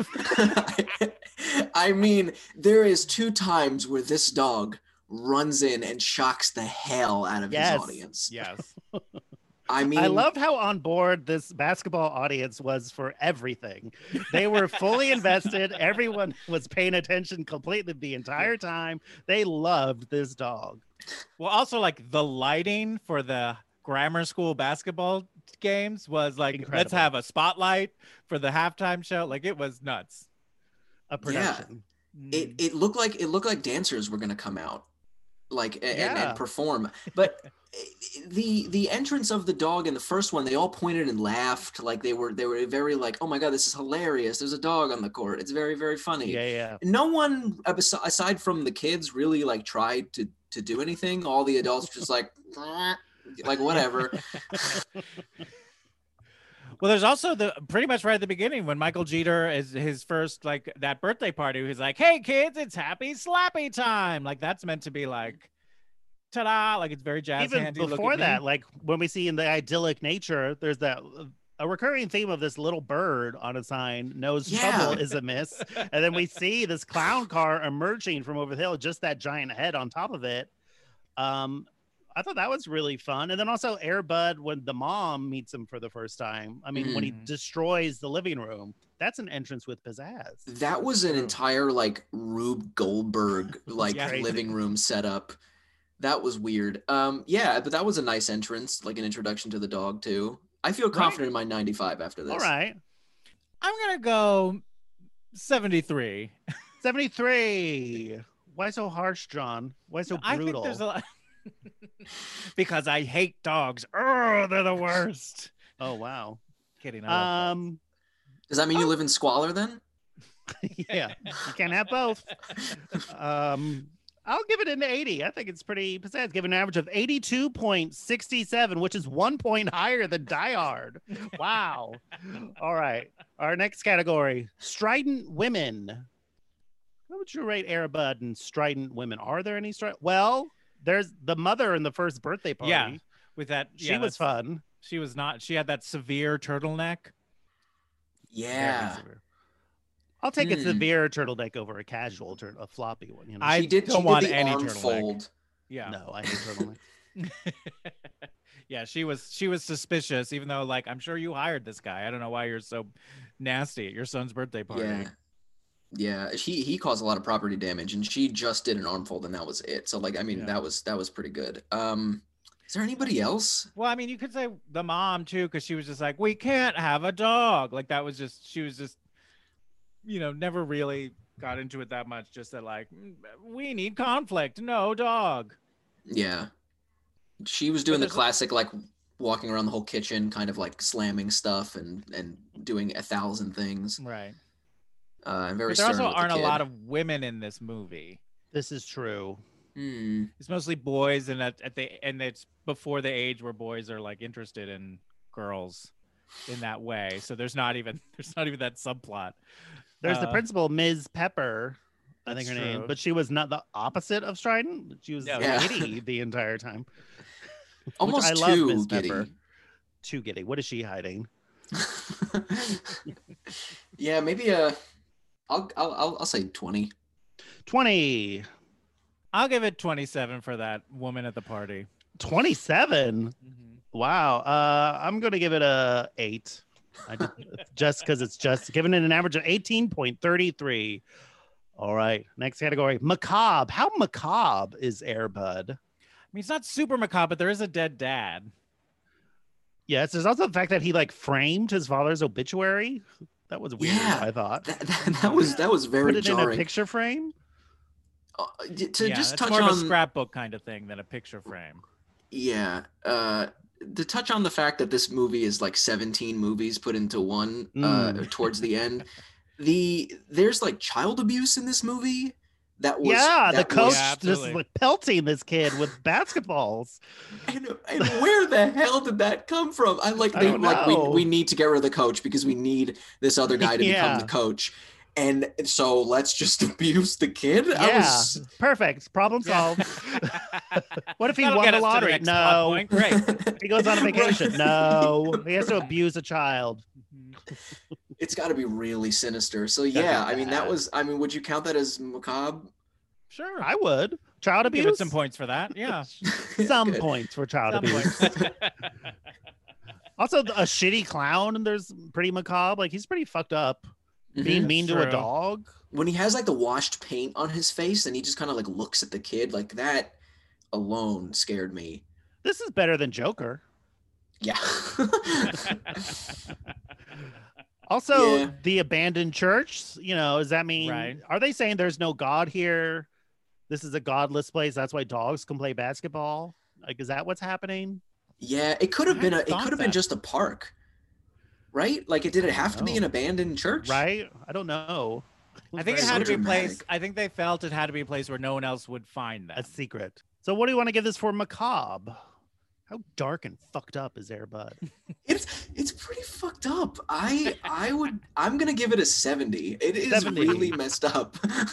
I mean, there is two times where this dog runs in and shocks the hell out of Yes. his audience. Yes. I mean, I love how on board this basketball audience was for everything. They were fully invested. Everyone was paying attention completely the entire time. They loved this dog. Well, also like the lighting for the grammar school basketball games was like, let's Incredible. have a spotlight for the halftime show. Like it was nuts. A production. it it looked like it looked like dancers were going to come out, like a- and, Yeah. and perform. But the the entrance of the dog in the first one, they all pointed and laughed, like they were they were very like, oh my god, this is hilarious. There's a dog on the court. It's very very funny. Yeah, yeah. No one abs- aside from the kids really like tried to to do anything. All the adults just like like whatever. Well, there's also the pretty much right at the beginning when Michael Jeter is his first like that birthday party. He's like, "Hey kids, it's happy slappy time!" Like that's meant to be like, ta-da! Like it's very jazz Even handy. Look before at me. that, like when we see in the idyllic nature, there's that a recurring theme of this little bird on a sign, knows Yeah. trouble is amiss. And then we see this clown car emerging from over the hill, just that giant head on top of it. Um, I thought that was really fun. And then also Air Bud, when the mom meets him for the first time. I mean, when he Mhm. destroys the living room, that's an entrance with pizzazz. That was an True. entire like Rube Goldberg like Yeah. living room setup. That was weird. Um, yeah, but that was a nice entrance, like an introduction to the dog too. I feel confident in my ninety-five after this. All right. I'm gonna go seventy-three. seventy-three. Why so harsh, John? Why so I think brutal? there's a lot because I hate dogs. Oh, they're the worst. Oh, wow. Kidding. I love dogs. Um, Does that mean you live in squalor then? yeah, you can't have both. Um, I'll give it an eighty. I think it's pretty pizzazz. Give it an average of eighty-two point six seven, which is one point higher than Die Hard. Wow. All right. Our next category, strident women. How would you rate Air Bud and strident women? Are there any strident? Well, there's the mother in the first birthday party. Yeah, with that, She yeah, was that's- fun. She was not. She had that severe turtleneck. Very Yeah. severe. I'll take a Hmm. severe turtleneck over a casual turn, a floppy one. You know? I She did, don't she want did the any arm turtleneck. fold. Yeah. No, I hate turtleneck. Yeah, she was she was suspicious, even though like I'm sure you hired this guy. I don't know why you're so nasty at your son's birthday party. Yeah. Yeah. He he caused a lot of property damage and she just did an arm fold and that was it. So like I mean Yeah. that was that was pretty good. Um Is there anybody else? Well, I mean, you could say the mom too, because she was just like, we can't have a dog. Like that was just, she was just, you know, never really got into it that much. Just that like, we need conflict. No dog. Yeah. She was doing the there's a- classic, like walking around the whole kitchen, kind of like slamming stuff and, and doing a thousand things. Right. Uh, and very But there stern also with the aren't a kid. lot of women in this movie. This is true. Hmm. It's mostly boys, and at, at the and it's before the age where boys are like interested in girls in that way. So there's not even there's not even that subplot. There's the Uh, principal, Miz Pepper, I think her That's name, true. but she was not the opposite of Strident. She was Yeah. Yeah. giddy the entire time. Almost I love too Miz giddy. Pepper. Too giddy. What is she hiding? Yeah, maybe a. I'll I'll I'll, I'll say twenty. twenty. I'll give it twenty-seven for that woman at the party. twenty-seven. Wow. Uh, I'm going to give it a eight. I just, just because it's just giving it an average of eighteen point three three. All right. Next category. Macabre. How macabre is Air Bud? I mean, it's not super macabre, but there is a dead dad. Yes. There's also the fact that he like framed his father's obituary. That was weird. Yeah. I thought. That, that, that was that was very Put it in a jarring. picture frame. Uh, to yeah, just it's touch more on of a scrapbook kind of thing than a picture frame. yeah, uh, to touch on the fact that this movie is like seventeen movies put into one uh, Mm. towards the end. The there's like child abuse in this movie. That was yeah, the that coach was- Yeah, just absolutely. like pelting this kid with basketballs. And, and where the hell did that come from? I like I they don't like we, know. we need to get rid of the coach because we need this other guy to Yeah. become the coach. And so let's just abuse the kid. I Yeah, was perfect. Problem solved. What if he That'll won get the us to lottery? next plot No. point. Great. He goes on a vacation. No, he has to abuse a child. It's got to be really sinister. So yeah, I mean that was I mean would you count that as macabre? Sure. I would. Child I'll abuse. give it some points for that. Yeah. Some Good. points for child Some abuse. points. Also, a shitty clown. There's pretty macabre. Like he's pretty fucked up. Being Mhm. mean to true. a dog. When he has like the washed paint on his face and he just kind of like looks at the kid like that alone scared me. This is better than Joker. Yeah. Also, Yeah. the abandoned church. You know, does that mean? Right. Are they saying there's no God here? This is a godless place. That's why dogs can play basketball. Like, is that what's happening? Yeah, it could have I been a hadn't it thought could have been that. just a park. Right? Like it did it have to be know. an abandoned church? Right? I don't know. I think it very had to be a place. dramatic. I think they felt it had to be a place where no one else would find them. A secret. So, what do you want to give this for macabre? How dark and fucked up is Air Bud? It's it's pretty fucked up. I I would I'm gonna give it a seventy. It is seventy. really messed up.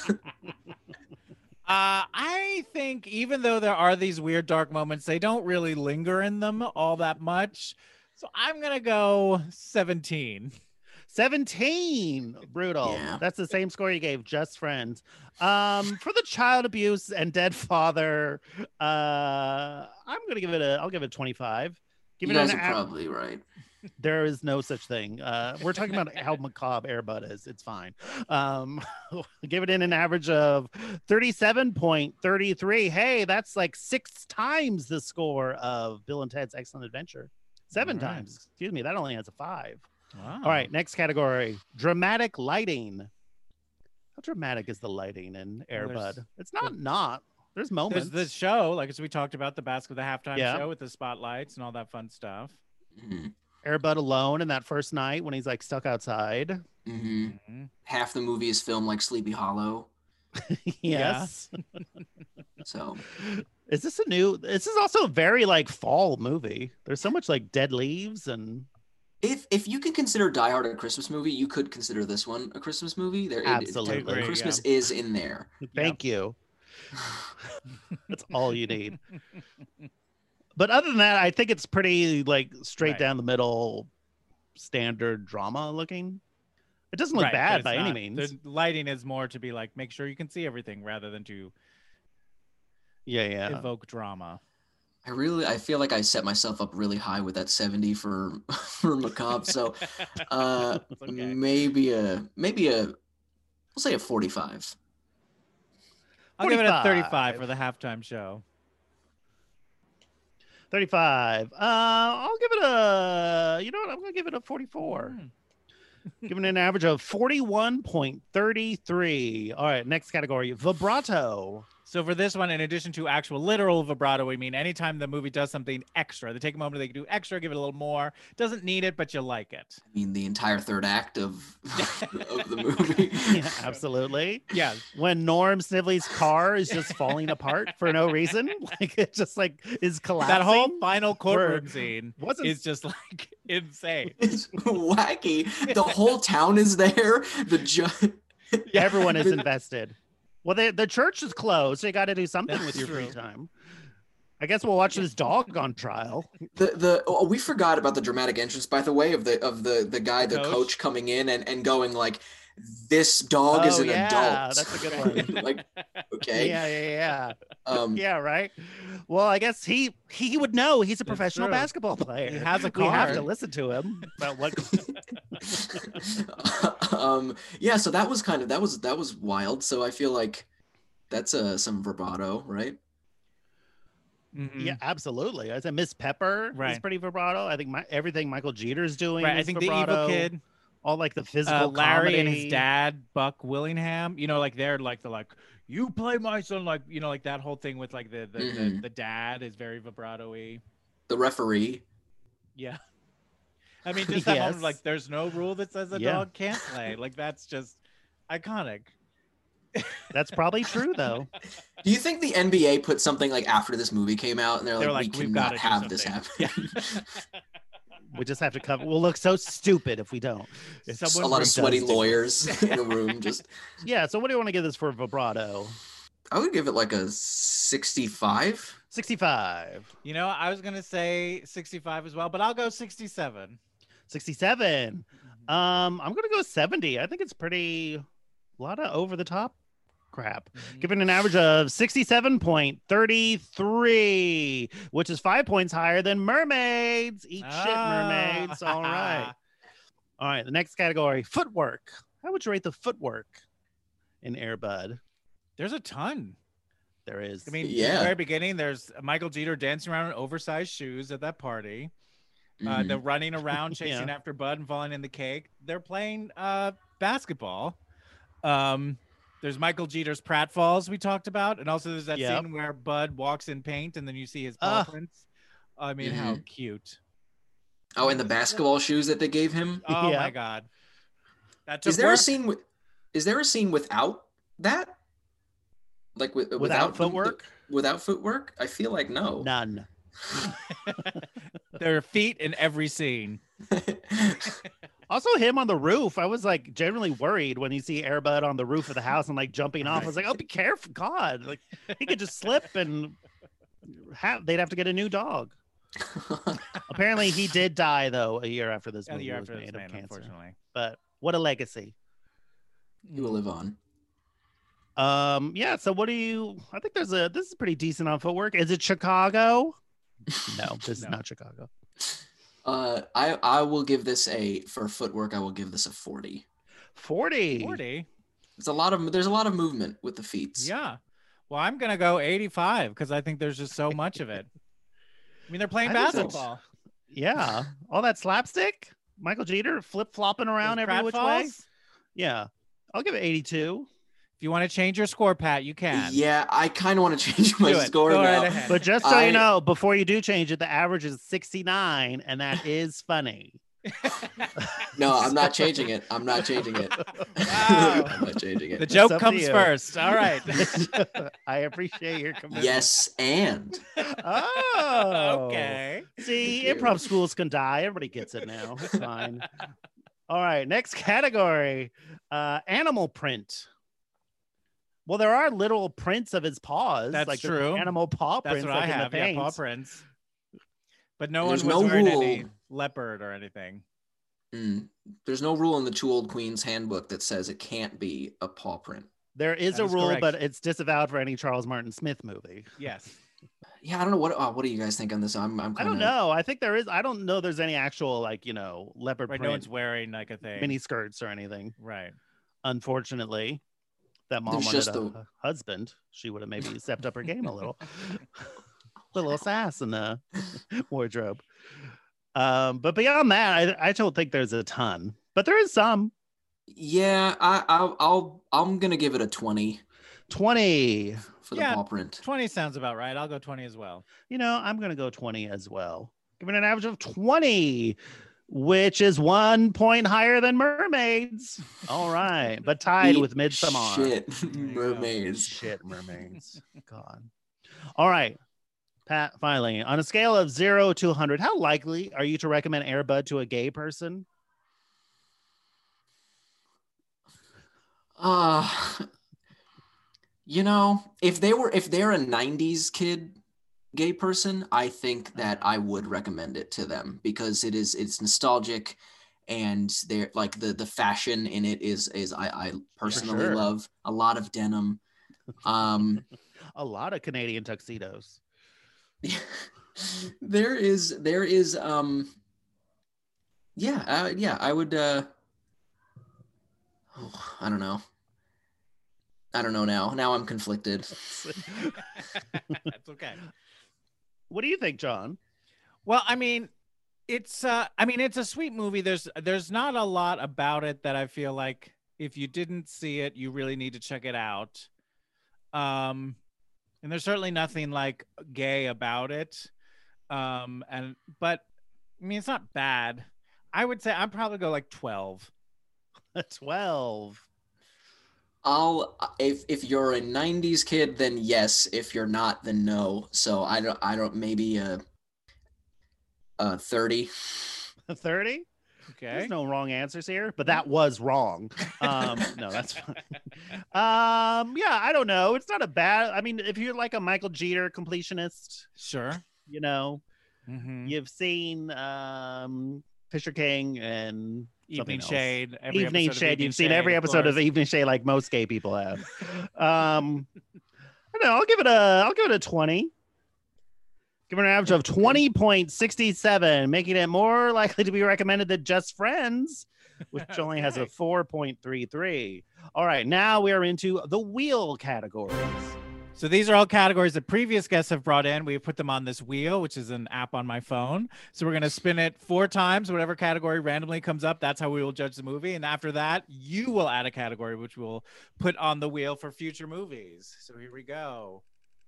Uh, I think even though there are these weird dark moments, they don't really linger in them all that much. So I'm gonna go seventeen. seventeen. Brutal. Yeah. That's the same score you gave Just Friends. Um, for the child abuse and dead father, uh, I'm gonna give it a. I'll give it twenty-five. Give You it guys an are ab- probably right. There is no such thing. Uh, we're talking about how macabre Air Bud is. It's fine. Um, give it in an average of thirty-seven point three three. Hey, that's like six times the score of Bill and Ted's Excellent Adventure. Seven All right. times. Excuse me. That only has a five. Wow. All right. Next category: dramatic lighting. How dramatic is the lighting in Air Well, there's- Bud? It's not not. There's moments. There's the show, like as we talked about the basket, the halftime Yeah. show with the spotlights and all that fun stuff. Mhm. Air Bud alone in that first night when he's like stuck outside. Mhm. Mhm. Half the movie is filmed like Sleepy Hollow. Yes. So Is this a new? This is also a very like fall movie. There's so much like dead leaves and if if you can consider Die Hard a Christmas movie, you could consider this one a Christmas movie. There, it- it- Absolutely. technically Agree, Christmas is in there. thank you. That's all you need. But other than that, I think it's pretty like straight Right. down the middle, standard drama looking. It doesn't look Right, but bad it's by any not- means. The lighting is more to be like make sure you can see everything rather than to Yeah, yeah. evoke drama. I really I feel like I set myself up really high with that seventy for for macabre. So uh It's okay. maybe a maybe a we'll say a forty-five. I'll give it a forty-five. thirty-five for the halftime show. thirty-five. Uh, I'll give it a, you know what? I'm going to give it a forty-four. Mm. Giving it an average of forty-one point three three. All right, next category, vibrato. So for this one, in addition to actual literal vibrato, we mean anytime the movie does something extra, they take a moment, they can do extra, give it a little more. Doesn't need it, but you like it. I mean, the entire third act of, of the movie. Yeah, absolutely. Yeah. When Norm Snively's car is just falling apart for no reason, like it just like is collapsing. That whole final courtroom Where- scene wasn't- is just like insane. It's wacky. The whole town is there. The judge. Everyone is invested. Well, they, the church is closed, so you got to do something That's with your free true. time. I guess we'll watch this dog on trial. The the oh, we forgot about the dramatic entrance, by the way, of the of the the guy, the Coach? coach, coming in and, and going like, "This dog is Oh, an yeah, adult." that's a good one. Like, okay. Yeah, yeah, yeah. Um, Yeah, right. Well, I guess he he would know. He's a professional true. basketball player. He has a We have car. to listen to him about what. um. Yeah. So that was kind of that was that was wild. So I feel like that's uh some vibrato, right? Mhm. Yeah, absolutely. I said Miss Pepper is Right. pretty vibrato. I think my everything Michael Jeter's doing. Right. I is think vibrato. the evil kid, all like the physical uh, Larry comedy. and his dad, Buck Willingham, you know, like they're like the like, you play my son, like, you know, like that whole thing with like the the, the, Mhm. the dad is very vibrato-y. The referee. Yeah. I mean, just that moment, Yes. like, there's no rule that says a Yeah. dog can't play. Like, that's just iconic. That's probably true though. Do you think the N B A put something like after this movie came out and they're, They're like, like, we we've got cannot to have this happen? Yeah. We just have to cover. We'll look so stupid if we don't. If a someone lot of does sweaty do- lawyers in a room. Just Yeah. So what do you want to give this for vibrato? I would give it like a sixty-five. sixty-five. You know, I was gonna say sixty-five as well, but I'll go sixty-seven. sixty-seven. Um, I'm gonna go seventy. I think it's pretty a lot of over the top crap. Given an average of sixty-seven point three three, which is five points higher than Mermaids. Eat shit, Mermaids. All right. All right. The next category, footwork. How would you rate the footwork in Air Bud? There's a ton. There is. I mean, Yeah. at the very beginning, there's Michael Jeter dancing around in oversized shoes at that party. Uh, Mhm. they're running around chasing Yeah. after Bud and falling in the cake. They're playing uh, basketball. Um, there's Michael Jeter's pratfalls we talked about, and also there's that Yep. scene where Bud walks in paint and then you see his paw Ah. prints. I mean, how Mhm. cute! Oh, and the basketball shoes that they gave him. Oh Yeah. my god, that Is took there a work. scene with? Is there a scene without that? Like with, Without without the- footwork? the- without footwork? I feel like no. None. There are feet in every scene. Also, him on the roof. I was like generally worried when you see Air Bud on the roof of the house and like jumping off. I was like, oh, be careful. God, like he could just slip and have they'd have to get a new dog. Apparently, he did die though a year after this Yeah, the movie year was after made this of man, cancer. unfortunately. But what a legacy. You will live on. Um, yeah. So what do you? I think there's a. This is pretty decent on footwork. Is it Chicago? No, this is No. not Chicago. Uh, I I will give this a for footwork. I will give this a forty. Forty. forty. It's a lot of there's a lot of movement with the feet. Yeah. Well, I'm gonna go eighty-five because I think there's just so much of it. I mean, they're playing I think that's- basketball. Yeah. All that slapstick. Michael Jeter flip flopping around Those every which way. pratfalls? Yeah. I'll give it eighty-two. If you want to change your score, Pat, you can. Yeah, I kind of want to change my Do it. score Go now. right ahead. But just so I- you know, before you do change it, the average is sixty-nine, and that is funny. No, I'm not changing it. I'm not changing it. Wow. I'm not changing The it. joke up to comes you. first. All right. I appreciate your commitment. Yes, and Oh. Okay. See, Thank you. improv schools can die. Everybody gets it now. It's fine. All right. Next category, uh, animal print. Well, there are little prints of his paws. That's like the true. Animal paw That's prints. what like I in the have. Yeah, paw paint. prints. But no There's one was no wearing rule. any leopard or anything. mm, there's no rule in the Two Old Queens handbook that says it can't be a paw print. There is That a is rule, correct. but it's disavowed for any Charles Martin Smith movie. Yes. Yeah, I don't know what. Oh, what do you guys think on this? I'm. I'm I kind don't know. I think there is. I don't know. There's any actual like you know leopard Right. No print one's wearing like a thing. mini skirts or anything. Right. Unfortunately, that mom There's wanted just a, the- a husband. She would have maybe stepped up her game a little. Put a little sass in the wardrobe. Um, but beyond that, I, I don't think there's a ton, but there is some. Yeah, I, I'll, I'll, I'm gonna give it a twenty. twenty for the Yeah, paw print. twenty sounds about right. I'll go twenty as well. You know, I'm gonna go twenty as well. Give it an average of twenty, which is one point higher than Mermaids. All right, but tied Eat with Midsommar. Shit, mermaids. Shit, Mermaids. God. All right. Pat, finally, on a scale of zero to one hundred, how likely are you to recommend Air Bud to a gay person? Uh, you know, if they were, if they're a nineties kid, gay person, I think that I would recommend it to them because it is, it's nostalgic, and they're like the the fashion in it is is I, I personally sure. love a lot of denim. Um, a lot of Canadian tuxedos. there is there is um yeah uh, yeah I would uh oh, I don't know I don't know now now I'm conflicted. That's okay. What do you think, John? Well, I mean, it's uh I mean it's a sweet movie. There's there's not a lot about it that I feel like if you didn't see it, you really need to check it out. Um and there's certainly nothing like gay about it. Um and but I mean it's not bad. I would say I'd probably go like twelve. twelve. I'll if if you're a nineties kid, then yes. If you're not, then no. So I don't I don't maybe uh uh thirty. thirty? Okay. There's no wrong answers here, but that was wrong. Um, no, that's fine. Um, yeah, I don't know. It's not a bad. I mean, if you're like a Michael Jeter completionist, Sure. you know, Mm-hmm. you've seen um, Fisher King and Evening else. Shade. Every Evening episode of Shade. Evening You've seen Shade, every of episode of course. Evening Shade, like most gay people have. um, I don't know. I'll give it a. I'll give it a twenty. Give it an average of twenty point six seven, making it more likely to be recommended than Just Friends, which only has a Okay. four point three three. All right, now we are into the wheel categories. So these are all categories that previous guests have brought in. We put them on this wheel, which is an app on my phone. So we're going to spin it four times. Whatever category randomly comes up, that's how we will judge the movie. And after that, you will add a category, which we'll put on the wheel for future movies. So here we go.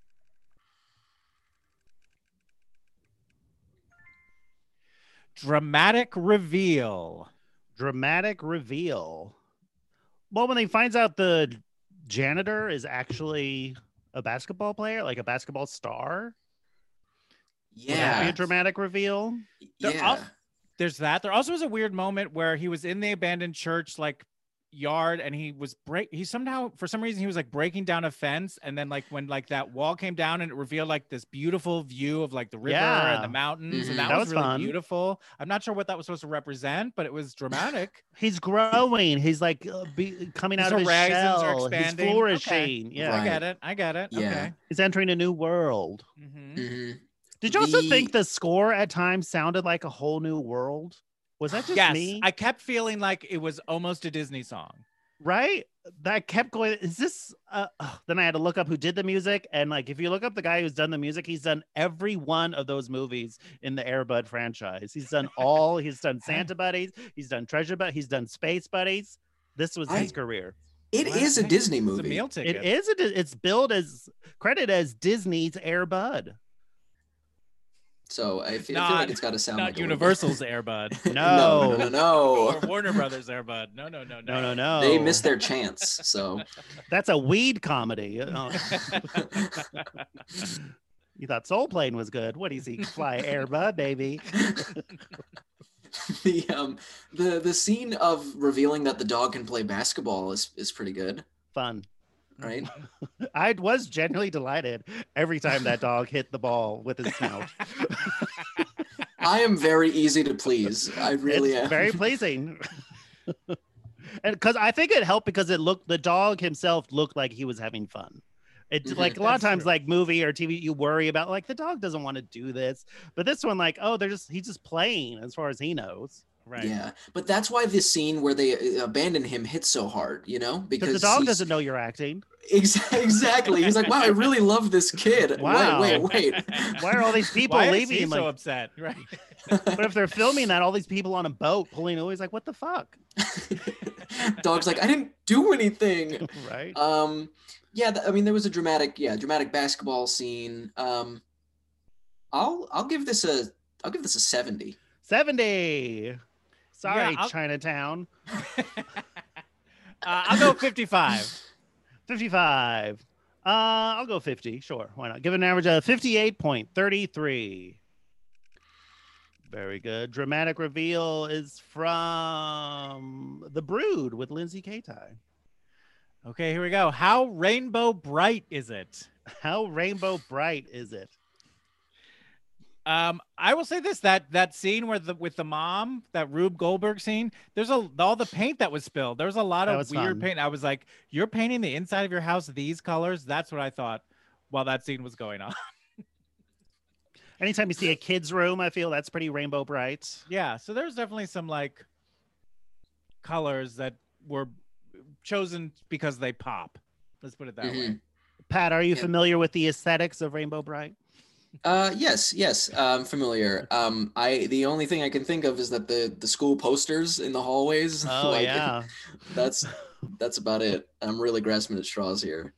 Dramatic reveal. Dramatic reveal. Well, when he finds out the janitor is actually a basketball player, like a basketball star, would that be Yeah. a dramatic reveal? They're Yeah. all- There's that. There also was a weird moment where he was in the abandoned church, like yard, and he was break he somehow for some reason he was like breaking down a fence, and then like when like that wall came down and it revealed like this beautiful view of like the river Yeah. and the mountains, Mhm. and that, That was, was really fun. beautiful. I'm not sure what that was supposed to represent, but it was dramatic. He's growing. He's like uh, be, coming His out of his horizons are shell. He's expanding. flourishing. Yeah, I Right. get it. I get it. Yeah. Okay. he's entering a new world. Mhm. hmm Did you also The- think the score at times sounded like a whole new world? Was that just Yes, me? I kept feeling like it was almost a Disney song. Right? That kept going. Is this? Uh, ugh. Then I had to look up who did the music, and like, if you look up the guy who's done the music, he's done every one of those movies in the Air Bud franchise. He's done all. He's done Santa Buddies. He's done Treasure Buddies. He's done Space Buddies. This was I- his career. It Wow. is a Disney It's a movie. meal ticket. It is. A, it's billed as credit as Disney's Air Bud. So I feel, I feel Not- like it's got to sound Not like a little Universal's Airbud. bit- No. no, no, no, no. Or Warner Brothers Airbud. No, no, no, no. No, no, no. They missed their chance. So That's a weed comedy. Oh. You thought Soul Plane was good. What is he? Fly Air Bud, baby. the um the the scene of revealing that the dog can play basketball is is pretty good, Fun. right? I was genuinely delighted every time that dog hit the ball with his snout. I am very easy to please. I really It's am. very pleasing. And because I think it helped because it looked, the dog himself looked like he was having fun. It's Mhm. like a lot of That's times, true. like movie or T V, you worry about like the dog doesn't want to do this, but this one, like, oh, they're just he's just playing as far as he knows. Right. Yeah, but that's why this scene where they abandon him hits so hard, you know, Because because the dog he's- doesn't know you're acting. Ex- exactly. He's like, wow, I really love this kid. Wow. Wait, wait, wait. Why are all these people Why is leaving he him? so Like, upset? Right. but if they're filming that, all these people on a boat pulling away, he's like, what the fuck? Dog's like, I didn't do anything. Right. Um, yeah, th- I mean, there was a dramatic, yeah, dramatic basketball scene. Um, I'll I'll give this a I'll give this a seventy. seventy. Sorry, Yeah, I'll- Chinatown. Uh, I'll go fifty-five. fifty-five. Uh, I'll go fifty. Sure, why not? Give it an average of fifty-eight point three three. Very good. Dramatic reveal is from The Brood with Lindsay Katai. Okay, here we go. How rainbow bright is it? How rainbow bright is it? Um, I will say this: that that scene where the with the mom, that Rube Goldberg scene, there's a all the paint that was spilled. There was a lot That of was weird fun. paint. I was like, "You're painting the inside of your house these colors?" That's what I thought while that scene was going on. Anytime you see a kid's room, I feel that's pretty rainbow bright. Yeah, so there's definitely some like colors that were chosen because they pop. Let's put it that way. Mhm. Pat, are you Yeah. familiar with the aesthetics of rainbow bright? Uh, yes, yes, I'm familiar. Um, I the only thing I can think of is that the the school posters in the hallways. Oh like, yeah. that's that's about it. I'm really grasping at straws here.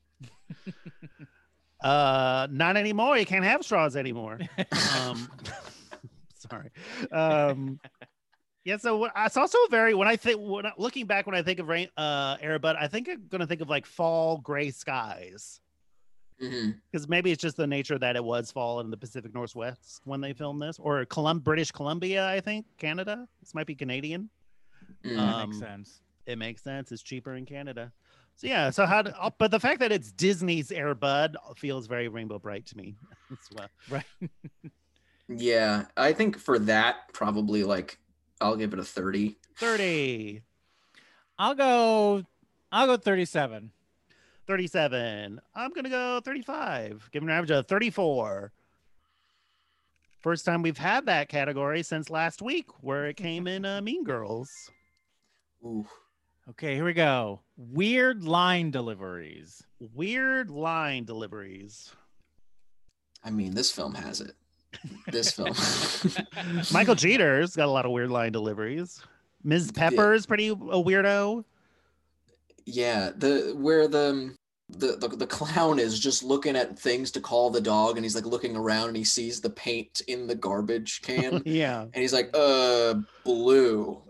Uh, not anymore. You can't have straws anymore. Um, sorry. Um, yeah. So what- it's also a very when I think when I, looking back when I think of rain, uh, Air Bud, I think I'm gonna think of like fall gray skies hmm because maybe it's just the nature that it was fall in the Pacific Northwest when they filmed this, or Colum- British Columbia, I think Canada. This might be Canadian. Mm. That Um, makes sense. It makes sense. It's cheaper in Canada. So yeah. So how? Do, oh, but the fact that it's Disney's Air Bud feels very rainbow bright to me as well. Right. Yeah, I think for that probably like I'll give it a thirty. thirty. I'll go. I'll go thirty-seven. thirty-seven. I'm going to go thirty-five. Give an average of thirty-four. First time we've had that category since last week where it came in uh, Mean Girls. Ooh. Okay, here we go. Weird line deliveries. Weird line deliveries. I mean, this film has it. This film. Michael Jeter's got a lot of weird line deliveries. Miz Pepper's pretty a weirdo. Yeah, the where the, the the the clown is just looking at things to call the dog, and he's like looking around and he sees the paint in the garbage can, Yeah. and he's like, "Uh, blue."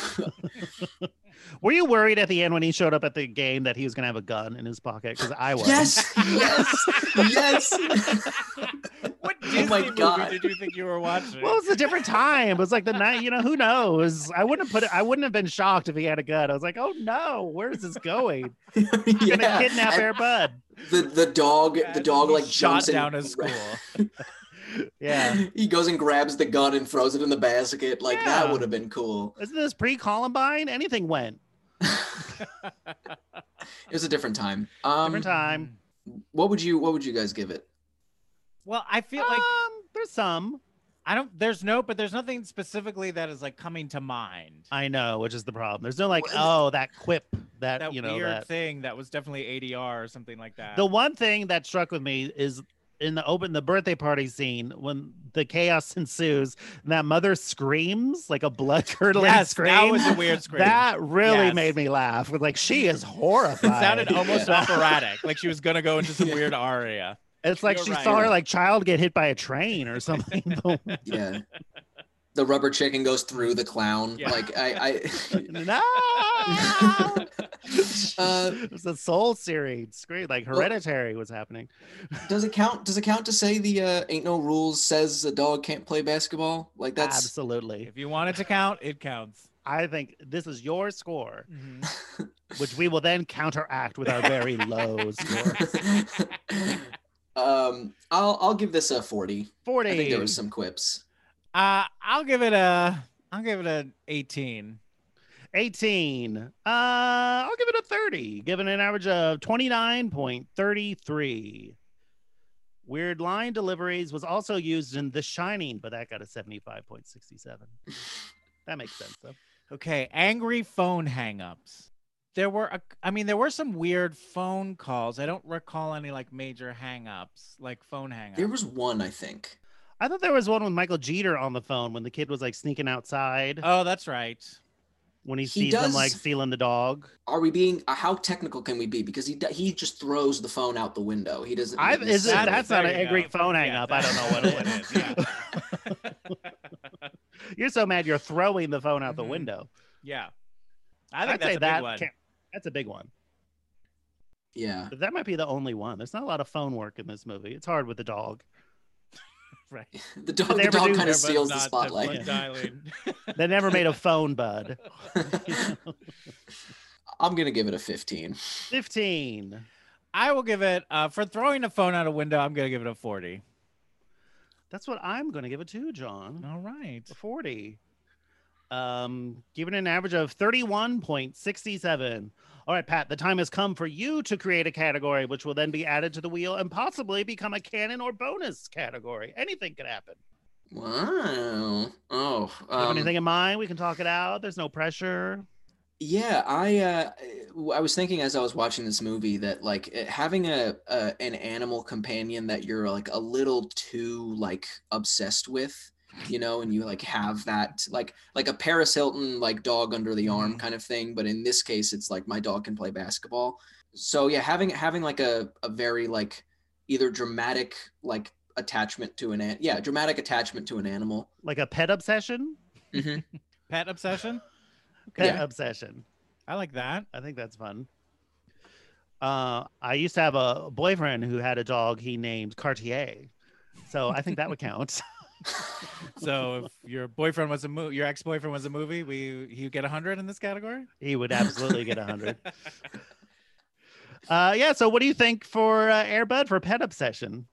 Were you worried at the end when he showed up at the game that he was going to have a gun in his pocket? Because I was. Yes, yes, yes. What Oh Disney my movie God. did you think you were watching? Well, it's a different time. It was like the night, you know, who knows? I wouldn't have put it, I wouldn't have been shocked if he had a gun. I was like, oh no, where's this going? He's yeah. gonna kidnap and Air Bud. The the dog the dog like shot jumps in- down his school. Yeah. He goes and grabs the gun and throws it in the basket. Like Yeah. that would have been cool. Isn't this pre-Columbine? Anything went. It was a different time. Um, Different time. What would you What would you guys give it? Well, I feel like um, there's some. I don't. There's no, but there's nothing specifically that is like coming to mind. I know, which is the problem. There's no like, Well, oh, that quip, that, That you know, weird that. thing that was definitely A D R or something like that. The one thing that struck with me is in the open the birthday party scene when the chaos ensues, and that mother screams like a blood curdling yes, scream. that was a weird scream. That really Yes. made me laugh. With like, she is It horrified. sounded almost Yeah. operatic, like she was gonna go into some weird aria. It's like You're she right. saw her like child get hit by a train or something. Yeah. The rubber chicken goes through the clown. Yeah. Like I, No! I uh, It was a Soul series. It's great. Like Hereditary was happening. does it count? Does it count to say the uh, ain't no rules says a dog can't play basketball? Like that's Absolutely. If you want it to count, it counts. I think this is your score, Mhm. which we will then counteract with our very low score. um, I'll I'll give this a forty. forty. I think there was some quips. Uh, I'll give it a. I'll give it an eighteen. eighteen. Uh, I'll give it a thirty, given an average of twenty-nine point three three. Weird line deliveries was also used in The Shining, but that got a seventy-five point six seven. That makes sense, though. Okay, angry phone hangups. There were, a, I mean, there were some weird phone calls. I don't recall any like major hangups, like phone hangups. There was one, I think. I thought there was one with Michael Jeter on the phone when the kid was like sneaking outside. Oh, that's right. When he, He sees them does- like stealing the dog. Are we being? Uh, how technical can we be? Because he d- he just throws the phone out the window. He doesn't. I, is it, That- that's not there an you angry go. phone hang Yeah, up. I don't know what it that's is. what it is, yeah. You're so mad you're throwing the phone out the Mhm. window. Yeah. I think I'd that's say a that big one. can't- that's a big one. Yeah. But that might be the only one. There's not a lot of phone work in this movie. It's hard with the dog. Right. The dog, They the ever dog do- kind of Everyone's steals the not spotlight. like dialing. They never made a phone, bud. I'm gonna give it a fifteen. fifteen. I will give it, uh, for throwing a phone out a window, I'm going to give it a forty. That's what I'm going to give it to, John. All right. A forty. Um, giving it an average of thirty-one point six seven. All right, Pat, the time has come for you to create a category, which will then be added to the wheel and possibly become a canon or bonus category. Anything could happen. Wow. Oh. Do you have um, anything in mind? We can talk it out. There's no pressure. Yeah, I uh, I was thinking as I was watching this movie that like eh, having a, a an animal companion that you're like a little too like obsessed with, you know, and you like have that like like a Paris Hilton like dog under the arm Mhm. kind of thing, but in this case it's like my dog can play basketball. So yeah, having having like a a very like either dramatic like attachment to an an- yeah dramatic attachment to an animal. Like a pet obsession? Mhm. Pet obsession? Pet Yeah. obsession. I like that. I think that's fun. Uh, I used to have a boyfriend who had a dog he named Cartier. So I think that would count. So if your boyfriend was a mo- your ex-boyfriend was a movie, we you get one hundred in this category? He would absolutely get one hundred. Uh, yeah, so what do you think for uh, Air Bud for pet obsession?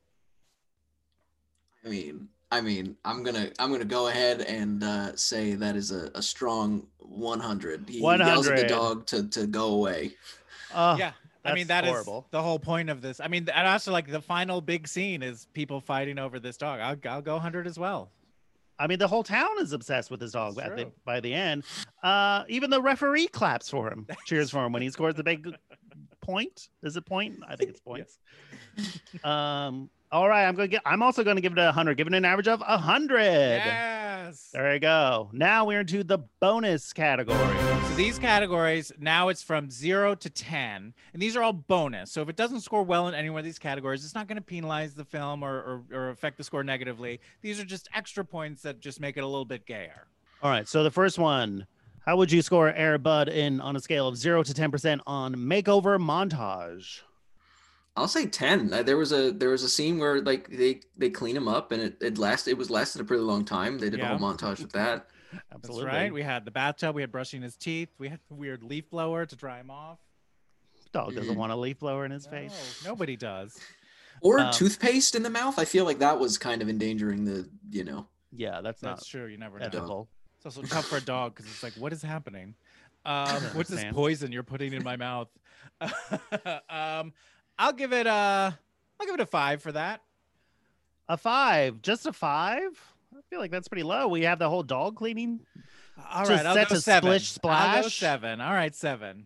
I mean, I mean, I'm gonna I'm gonna go ahead and uh, say that is a, a strong one hundred. He yells at the one hundred. dog to to go away. Uh, Yeah. I that's mean, that is horrible. the whole point of this. I mean, and also like the final big scene is people fighting over this dog. I'll, I'll go one hundred as well. I mean, the whole town is obsessed with his dog That's at the, true. by the end. Uh, even the referee claps for him, cheers for him when he scores the big point. Is it point? I think it's points. Um, all right, I'm going to get. I'm also going to give it a one hundred. Give it an average of one hundred. Yes. There you go. Now we're into the bonus category. So these categories, now it's from zero to ten, and these are all bonus. So if it doesn't score well in any one of these categories, it's not going to penalize the film or, or, or affect the score negatively. These are just extra points that just make it a little bit gayer. All right. So the first one, how would you score Air Bud in on a scale of zero to ten percent on makeover montage? I'll say ten. Uh, There was a there was a scene where like they they clean him up and it it lasted it was lasted a pretty long time. They did Yeah. a whole montage with that. Absolutely. That's right. We had the bathtub. We had brushing his teeth. We had the weird leaf blower to dry him off. Dog doesn't want a leaf blower in his No, face. nobody does. Or Um, toothpaste in the mouth. I feel like that was kind of endangering the you know. Yeah, that's not That's true. You never know. ethical. It's also tough for a dog because it's like, what is happening? Um, don't what's this understand. poison you're putting in my mouth? um, I'll give it a, I'll give it a five for that. A five, just a five. I feel like that's pretty low. We have the whole dog cleaning. All To right, I'll set go to seven. splish I'll go splash? seven. All right, seven.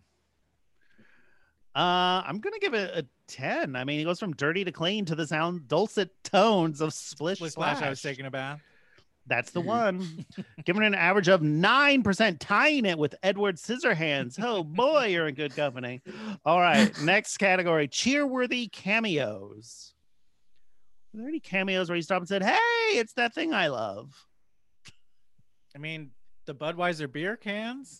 Uh, I'm gonna give it a ten. I mean, he goes from dirty to clean to the sound dulcet tones of splish Splish splash. splash. I was taking a bath. That's the Mhm. one. Giving it an average of nine percent, tying it with Edward Scissorhands. Oh boy, you're in good company. All right, next category: cheerworthy cameos. Were there any cameos where you stopped and said, "Hey, it's that thing I love"? I mean, the Budweiser beer cans.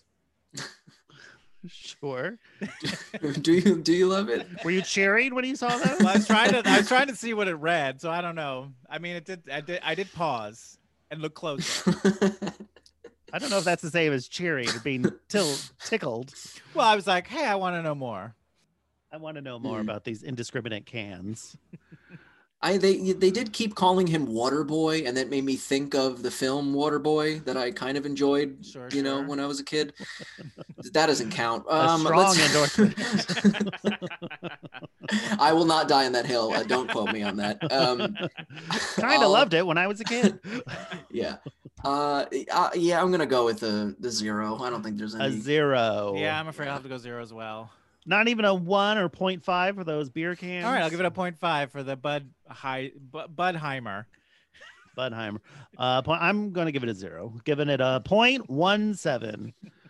Sure. do you do you love it? Were you cheering when you saw those? Well, I was trying to, I was trying to see what it read, so I don't know. I mean, it did, I did, I did pause and look closer. I don't know if that's the same as cheering or being till tickled. Well, I was like, hey, I want to know more. I want to know more Hmm. about these indiscriminate cans. I they they did keep calling him Waterboy, and that made me think of the film Waterboy that I kind of enjoyed, Sure, you know, sure. when I was a kid. That doesn't count. A Um, strong let's- endorsement. I will not die on that hill. Uh, don't quote me on that. Um, Kind of I'll- loved it when I was a kid. yeah. Uh, uh, yeah, I'm gonna go with the the zero. I don't think there's any. A zero. Yeah, I'm afraid I'll have to go zero as well. Not even a one or point five for those beer cans. All right, I'll give it a point five for the Bud High Budheimer. Budheimer. Uh, point, I'm going to give it a zero. Giving it a point one seven.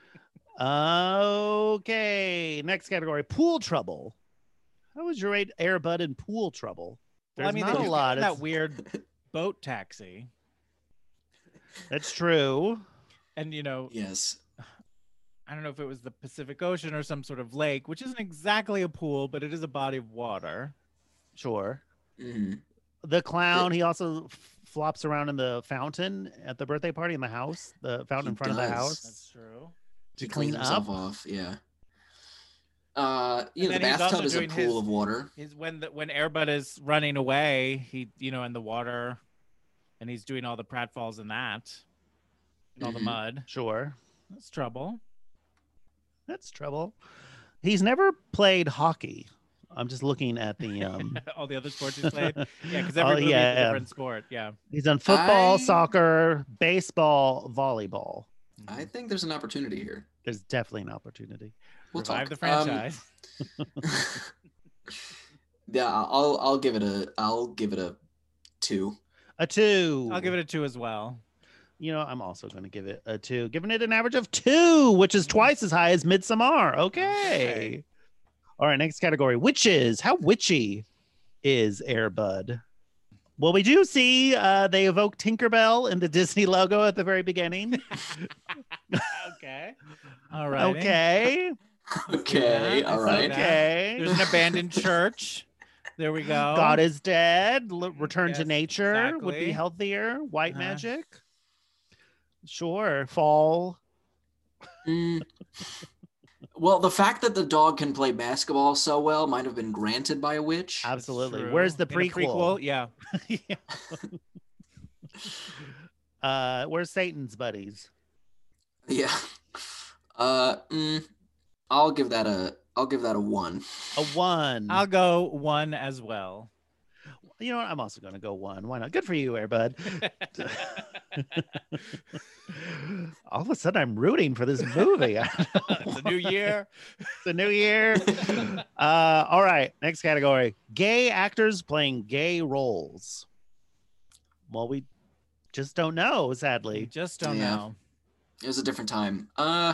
Okay, next category: pool trouble. How would you rate Air Bud in pool trouble? There's Well, I mean, not they a do lot. get that It's- weird boat taxi, That's true. and you know, Yes. I don't know if it was the Pacific Ocean or some sort of lake, which isn't exactly a pool, but it is a body of water. Sure. hmm The clown. He also f- flops around in the fountain at the birthday party in the house. The fountain He in front of the does. house. That's true. To He clean cleans himself up. off. Yeah. Uh, you And know, the then he's also bathtub is a doing pool his- of water. Is when the when Air Bud is running away, he you know in the water, and he's doing all the pratfalls in that, and all the Mhm. mud. Sure. That's trouble. That's trouble. He's never played hockey. I'm just looking at the um all the other sports he's played. Yeah, because Oh, every movie yeah, is a yeah. different sport. Yeah. he's done football, I- soccer, baseball, volleyball. I think there's an opportunity here. There's definitely an opportunity. We'll Revive talk. the franchise. Um, yeah, I'll I'll give it a I'll give it a two. A two. I'll give it a two as well. You know, I'm also going to give it a two, giving it an average of two, which is twice as high as Midsommar. Okay. Okay. All right, next category: witches. How witchy is Air Bud? Well, we do see uh, they evoke Tinkerbell in the Disney logo at the very beginning. Okay. All right. Okay. Okay, Yeah, I all see right. that. Okay. There's an abandoned church. There we go. God is dead. L- return to Yes, nature would be exactly. healthier. White Uh-huh. magic. Sure. Fall. Mm. Well, the fact that the dog can play basketball so well might have been granted by a witch. Absolutely. True. Where's the In a prequel? Yeah. Yeah. uh, where's Satan's buddies? Yeah. Uh, mm, I'll give that a I'll give that a one. A one. I'll go one as well. You know what? I'm also going to go one. Why not? Good for you, Airbud. All of a sudden, I'm rooting for this movie. It's a new year. It's a new year. Uh, all right. Next category: gay actors playing gay roles. Well, we just don't know. We Sadly, just don't Yeah. know. It was a different time. Uh,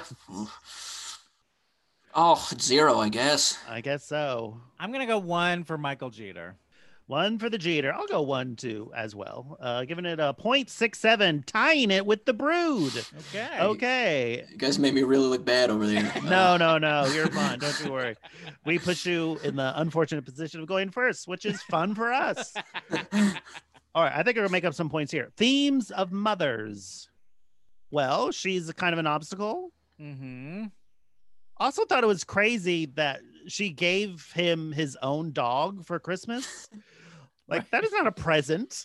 oh, zero, I guess. I guess so. I'm gonna go one for Michael Jeter. One for the Jeter. I'll go one, two as well. Uh, giving it a point six seven, tying it with the Brood. Okay. Okay. You guys made me really look bad over there. No, no, no. You're fine. Don't you worry. We put you in the unfortunate position of going first, which is fun for us. All right. I think we'll make up some points here. Themes of mothers. Well, she's kind of an obstacle. Mm-hmm. Also thought it was crazy that she gave him his own dog for Christmas. Like, that is not a present.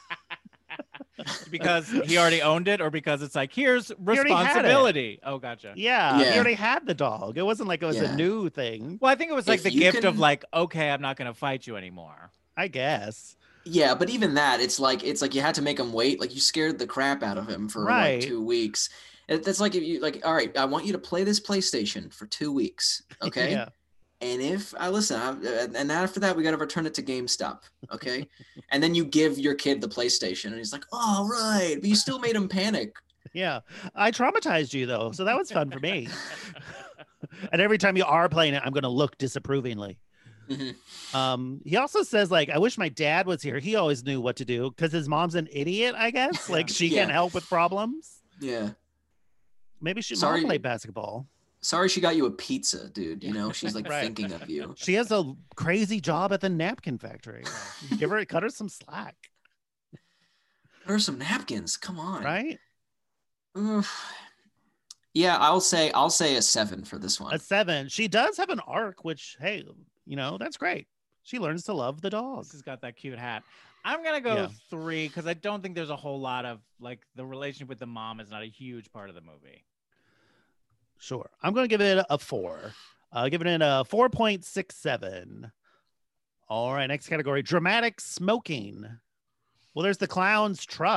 Because he already owned it, or because it's like, here's already had it. responsibility. Oh, gotcha. Yeah, he Yeah. already had the dog. It wasn't like it was Yeah. a new thing, Well, I think it was like If the you gift of can- like, okay, I'm not gonna fight you anymore. I guess. Yeah, but even that, it's like it's like you had to make him wait. Like you scared the crap out of him for Right. like two weeks. It- That's like if you like, all right, I want you to play this PlayStation for two weeks, okay? Yeah. And if I listen, I, uh, and after that, we got to return it to GameStop, okay? And then you give your kid the PlayStation, and he's like, "All right," but you still made him panic. Yeah. I traumatized you though, so that was fun for me. And every time you are playing it, I'm going to look disapprovingly. Mhm. Um, he also says, like, I wish my dad was here. He always knew what to do because his mom's an idiot, I guess. Like, she Yeah. can't help with problems. Yeah. Maybe she Sorry. mom play basketball. Sorry, she got you a pizza, dude. You know, she's like Right. thinking of you. She has a crazy job at the napkin factory. Give her, cut her some slack, There's some napkins. Come on. right? Oof. Yeah, I'll say I'll say a seven for this one. A seven. She does have an arc, which, hey, you know, that's great. She learns to love the dog. She's got that cute hat. I'm gonna go Yeah. three because I don't think there's a whole lot of like the relationship with the mom is not a huge part of the movie. Sure. I'm going to give it a four. Uh, giving it a four point six seven. All right. Next category: dramatic smoking. Well, there's the clown's truck.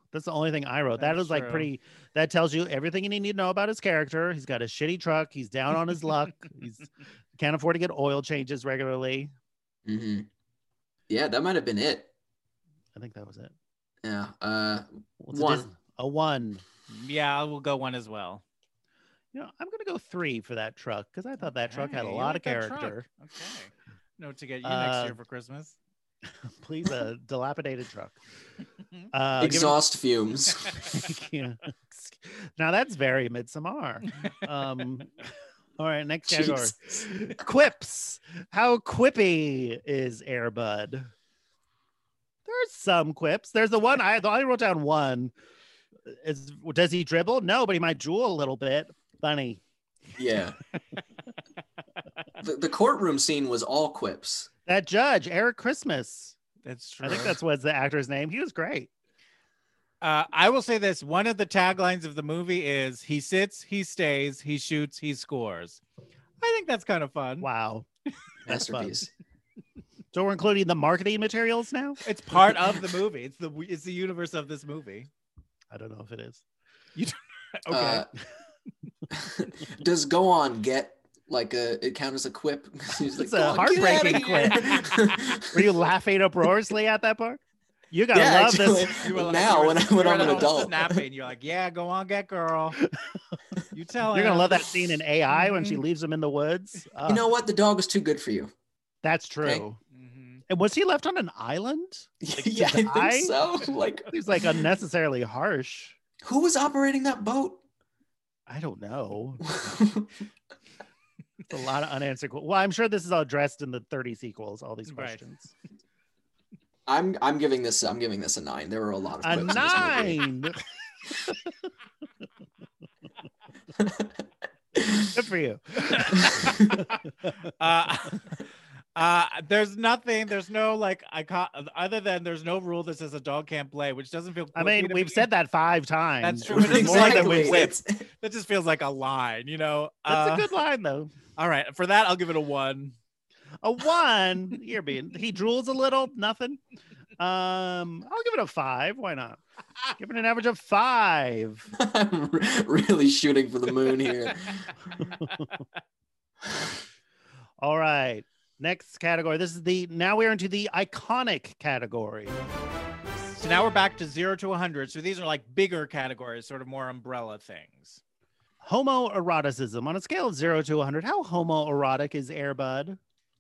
That's the only thing I wrote. That That's is like true. pretty. That tells you everything you need to know about his character. He's got a shitty truck. He's down on his luck. He's can't afford to get oil changes regularly. Mm-hmm. Yeah, that might have been it. I think that was it. Yeah. Uh, What's a one. Dis- A one. Yeah, I will go one as well. You know, I'm gonna go three for that truck because I thought that truck had a Hey, you lot like of that truck. character. Okay. Note to get you Uh, next year for Christmas. Please, a dilapidated truck. Uh, give it- Exhaust fumes. Yeah. Now that's very Midsommar. Um, all right, next category. Jesus. Quips. How quippy is Air Bud? There's some quips. There's the one I, I wrote down one. Is does he dribble? No, but he might drool a little bit. Funny. Yeah. the, the courtroom scene was all quips. That judge, Eric Christmas. That's true. I think that's what's the actor's name. He was great. Uh, I will say this. One of the taglines of the movie is he sits, he stays, he shoots, he scores. I think that's kind of fun. Wow. That's fun. Masterpiece. So we're including the marketing materials now? It's part of the movie. It's the it's the universe of this movie. I don't know if it is. You okay. Uh, does go on get like a it count as a quip? He's It's like, a "Go on, get heartbreaking outta here." Were you laughing uproariously at that part? You gotta Yeah, love actually, this. You were like- now you were- when, I, you when were I'm an at home adult. snapping. You're like, yeah, go on, get girl. You tell You're gonna him. love that scene in A I when she Mhm. leaves him in the woods. Uh, You know what? The dog was too good for you. that's true. Okay. Mhm. And was he left on an island? Like, yeah, I to think die? so. Like, He's like unnecessarily harsh. who was operating that boat? I don't know. It's a lot of unanswered. que- Well, I'm sure this is all addressed in the thirty sequels. All these Right. questions. I'm I'm giving this I'm giving this a nine. There were a lot of A quips in this movie. nine. Good for you. uh, uh, there's nothing. There's no like I ca- other than there's no rule that says a dog can't play, which doesn't feel. I quippy mean, to we've me. said that five times. That's true. Which It's is more than Exactly. we've It's- That just feels like a line, you know. That's Uh, a good line, though. All right, for that I'll give it a one. A one. You're being. He drools a little. Nothing. Um, I'll give it a five. Why not? Give it an average of five. I'm re- really shooting for the moon here. All right. Next category. This is the now we're into the iconic category. So now we're back to zero to one hundred. So these are like bigger categories, sort of more umbrella things. Homoeroticism on a scale of zero to one hundred. How homoerotic is Air Bud?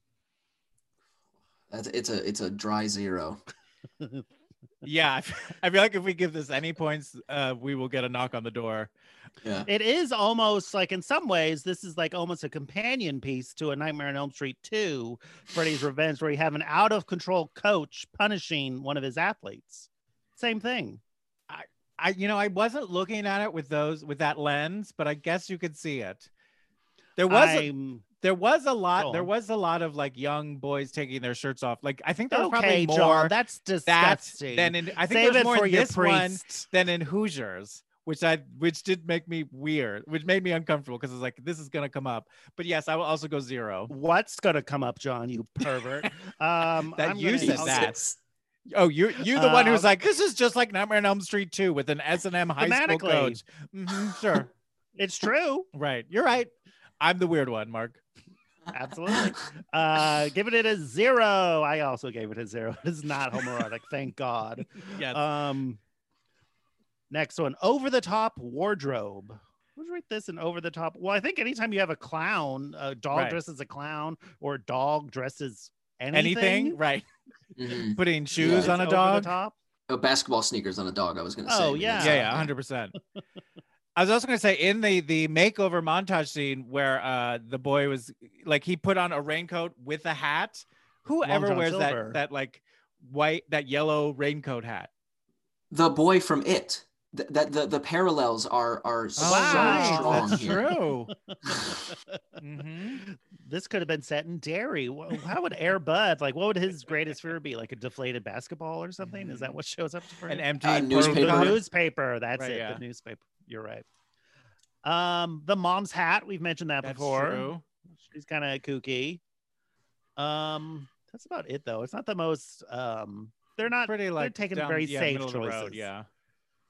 That's it's a it's a dry zero. Yeah, I f- I feel like if we give this any points, uh, we will get a knock on the door. Yeah. It is almost like, in some ways, this is like almost a companion piece to A Nightmare on Elm Street two, Freddy's Revenge, where you have an out of control coach punishing one of his athletes. Same thing. I, you know, I wasn't looking at it with those with that lens, but I guess you could see it. There was a, I'm there was a Go lot. There on. was a lot of like young boys taking their shirts off. Like I think there was okay, probably more John. That's that disgusting. than in. I think Save there's it more for in your this one priest. than in Hoosiers, which I which did make me weird, which made me uncomfortable because it's like this is gonna come up. But yes, I will also go zero. What's gonna come up, John? You pervert. Um, That I'm you gonna- said I'll- that. Oh, you you the Uh, one who's like this is just like Nightmare on Elm Street two with an S and M high school Thematically. coach. Mhm, sure, It's true. right. You're right. I'm the weird one, Mark. Absolutely. Uh, giving it a zero. I also gave it a zero. It is not homoerotic. Thank God. Yes. Um, next one, over the top wardrobe. Would you rate this an over the top? Well, I think anytime you have a clown, a dog Right. dressed as a clown, or a dog dressed as anything, Anything, right? Mhm. Putting shoes Yeah, on a it's over dog. the top. Oh, basketball sneakers on a dog. I was gonna say. Oh, but yeah. that's Yeah, not- yeah, hundred percent. I was also gonna say in the the makeover montage scene where uh the boy was like he put on a raincoat with a hat. Who Long ever John wears Silver. that that like white that yellow raincoat hat? The boy from It. Th- That the, the parallels are are so wow. strong that's here. true. hmm This could have been set in Derry. Wha- How would Air Bud, like, what would his greatest fear be? Like a deflated basketball or something? Is that what shows up for An him? empty Uh, pearl newspaper. The cup. newspaper. That's Right, it. yeah. The newspaper. You're right. Um, the mom's hat. We've mentioned that That's before. true. She's kind of kooky. Um, that's about it though. It's not the most. Um, they're not. Pretty like taking down- very yeah, safe middle of the road, choices. yeah.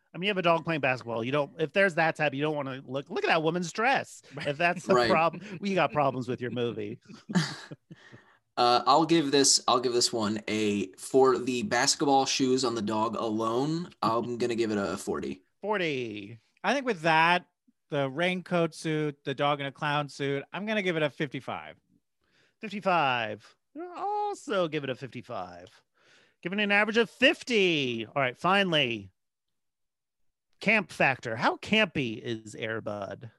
I mean, you have a dog playing basketball. You don't, if there's that type, you don't want to look, look at that woman's dress. If that's the Right. problem, well, you got problems with your movie. Uh, I'll give this. I'll give this one a for the basketball shoes on the dog alone. I'm gonna give it a forty. forty. I think with that, the raincoat suit, the dog in a clown suit, I'm gonna give it a fifty-five. fifty-five. Also give it a fifty-five. Giving it an average of fifty. All right, finally. Camp factor. How campy is Air Bud?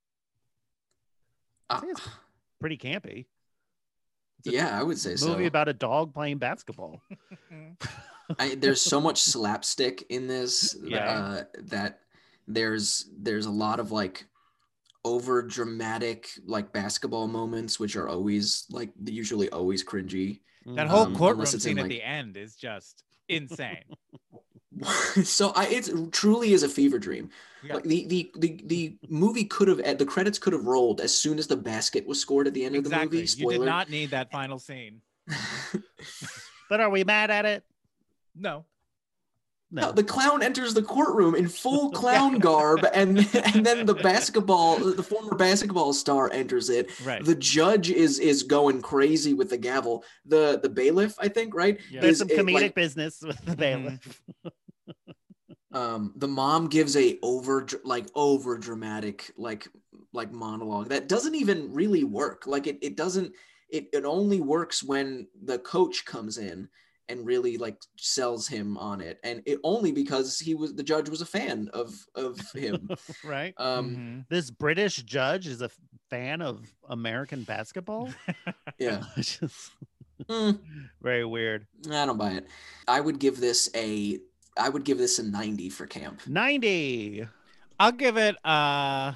I Uh, think it's pretty campy. It's a yeah, I would say so. movie about a dog playing basketball. I, there's so much slapstick in this Yeah. uh, that there's there's a lot of like over dramatic like basketball moments, which are always like usually always cringy. That whole Um, courtroom unless it's in, scene at like- the end is just insane. So I it truly is a fever dream. Yeah. Like the, the the the movie could have the credits could have rolled as soon as the basket was scored at the end of the Exactly. movie. You Spoiler. did not need that final scene. But are we mad at it? No. No, the clown enters the courtroom in full clown garb, and and then the basketball, the former basketball star enters it. Right. The judge is is going crazy with the gavel. The the bailiff, I think, right? Yeah. There's is- some it, comedic like, business with the bailiff. um, the mom gives a over like over dramatic like like monologue that doesn't even really work. Like it it doesn't. It it only works when the coach comes in and really like sells him on it, and it only because he was the judge was a fan of of him. Right. Um, Mhm. This British judge is a f- fan of American basketball. yeah, Which is Mm, very weird. I don't buy it. I would give this a I would give this a ninety for camp. ninety. I'll give it uh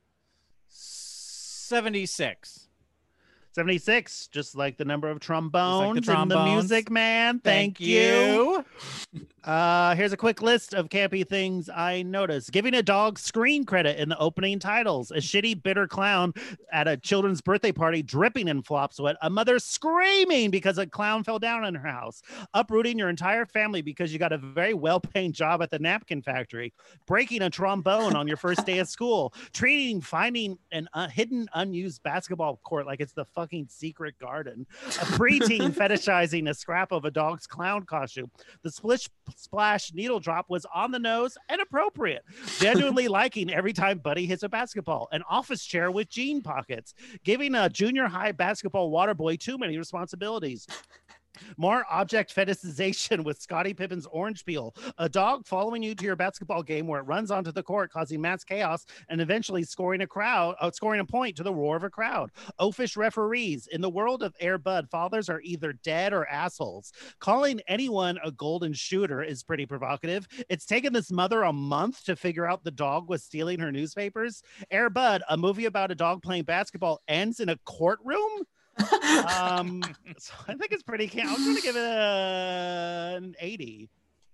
seventy-six. seventy-six, just like the number of trombones, in the trombones. Music Man. Thank, Thank you. Uh, here's a quick list of campy things I noticed. Giving a dog screen credit in the opening titles. A shitty, bitter clown at a children's birthday party dripping in flop sweat. A mother screaming because a clown fell down in her house. Uprooting your entire family because you got a very well-paying job at the napkin factory. Breaking a trombone on your first day of school. Treating finding an uh, hidden unused basketball court like it's the fucking secret garden. A preteen fetishizing a scrap of a dog's clown costume. The splish splash needle drop was on the nose and appropriate. Genuinely liking every time Buddy hits a basketball. An office chair with jean pockets. Giving a junior high basketball water boy too many responsibilities. More object fetishization with Scottie Pippen's orange peel. A dog following you to your basketball game where it runs onto the court, causing mass chaos and eventually scoring a crowd, uh, scoring a point to the roar of a crowd. Oafish referees. In the world of Air Bud, fathers are either dead or assholes. Calling anyone a golden shooter is pretty provocative. It's taken this mother a month to figure out the dog was stealing her newspapers. Air Bud, a movie about a dog playing basketball, ends in a courtroom. um, so I think it's pretty. Camp. I'm gonna give it a, an eighty.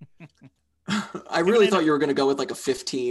I really thought you were gonna go with like a fifteen.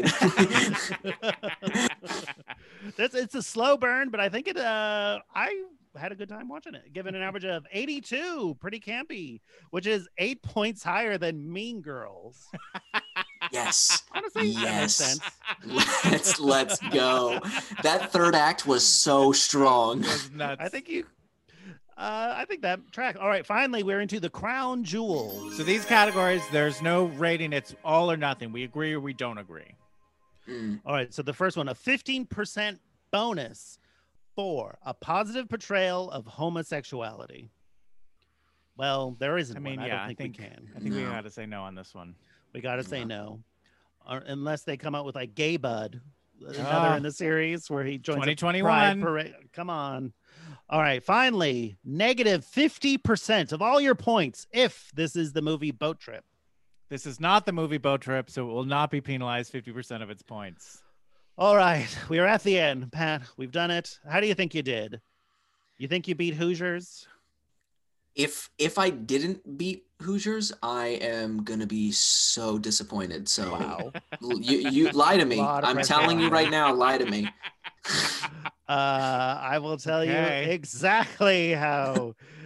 That's it's a slow burn, but I think it. Uh, I had a good time watching it. Given an average of eighty-two, pretty campy, which is eight points higher than Mean Girls. Yes. Honestly, that makes Yes. sense. Let's let's go. That third act was so strong. It was nuts. I think you. Uh, I think that track. All right, finally, we're into the crown jewels. So these categories, there's no rating. It's all or nothing. We agree or we don't agree. Mm. All right, so the first one, a fifteen percent bonus for a positive portrayal of homosexuality. Well, there isn't I mean, one. yeah, I don't think, I think we can. I think we No. got to say no on this one. We got to say no. Or, unless they come out with like Gay Bud, another Ah. in the series where he joins a twenty twenty-one. pride parade. Come on. All right, finally, negative fifty percent of all your points if this is the movie Boat Trip. This is not the movie Boat Trip, so it will not be penalized fifty percent of its points. All right, we are at the end, Pat. We've done it. How do you think you did? You think you beat Hoosiers? If if I didn't beat Hoosiers, I am gonna be so disappointed. So Wow. l- you you lie to me. Lot of I'm pressure telling on you you. right now, lie to me. Uh, I will tell Okay. you exactly how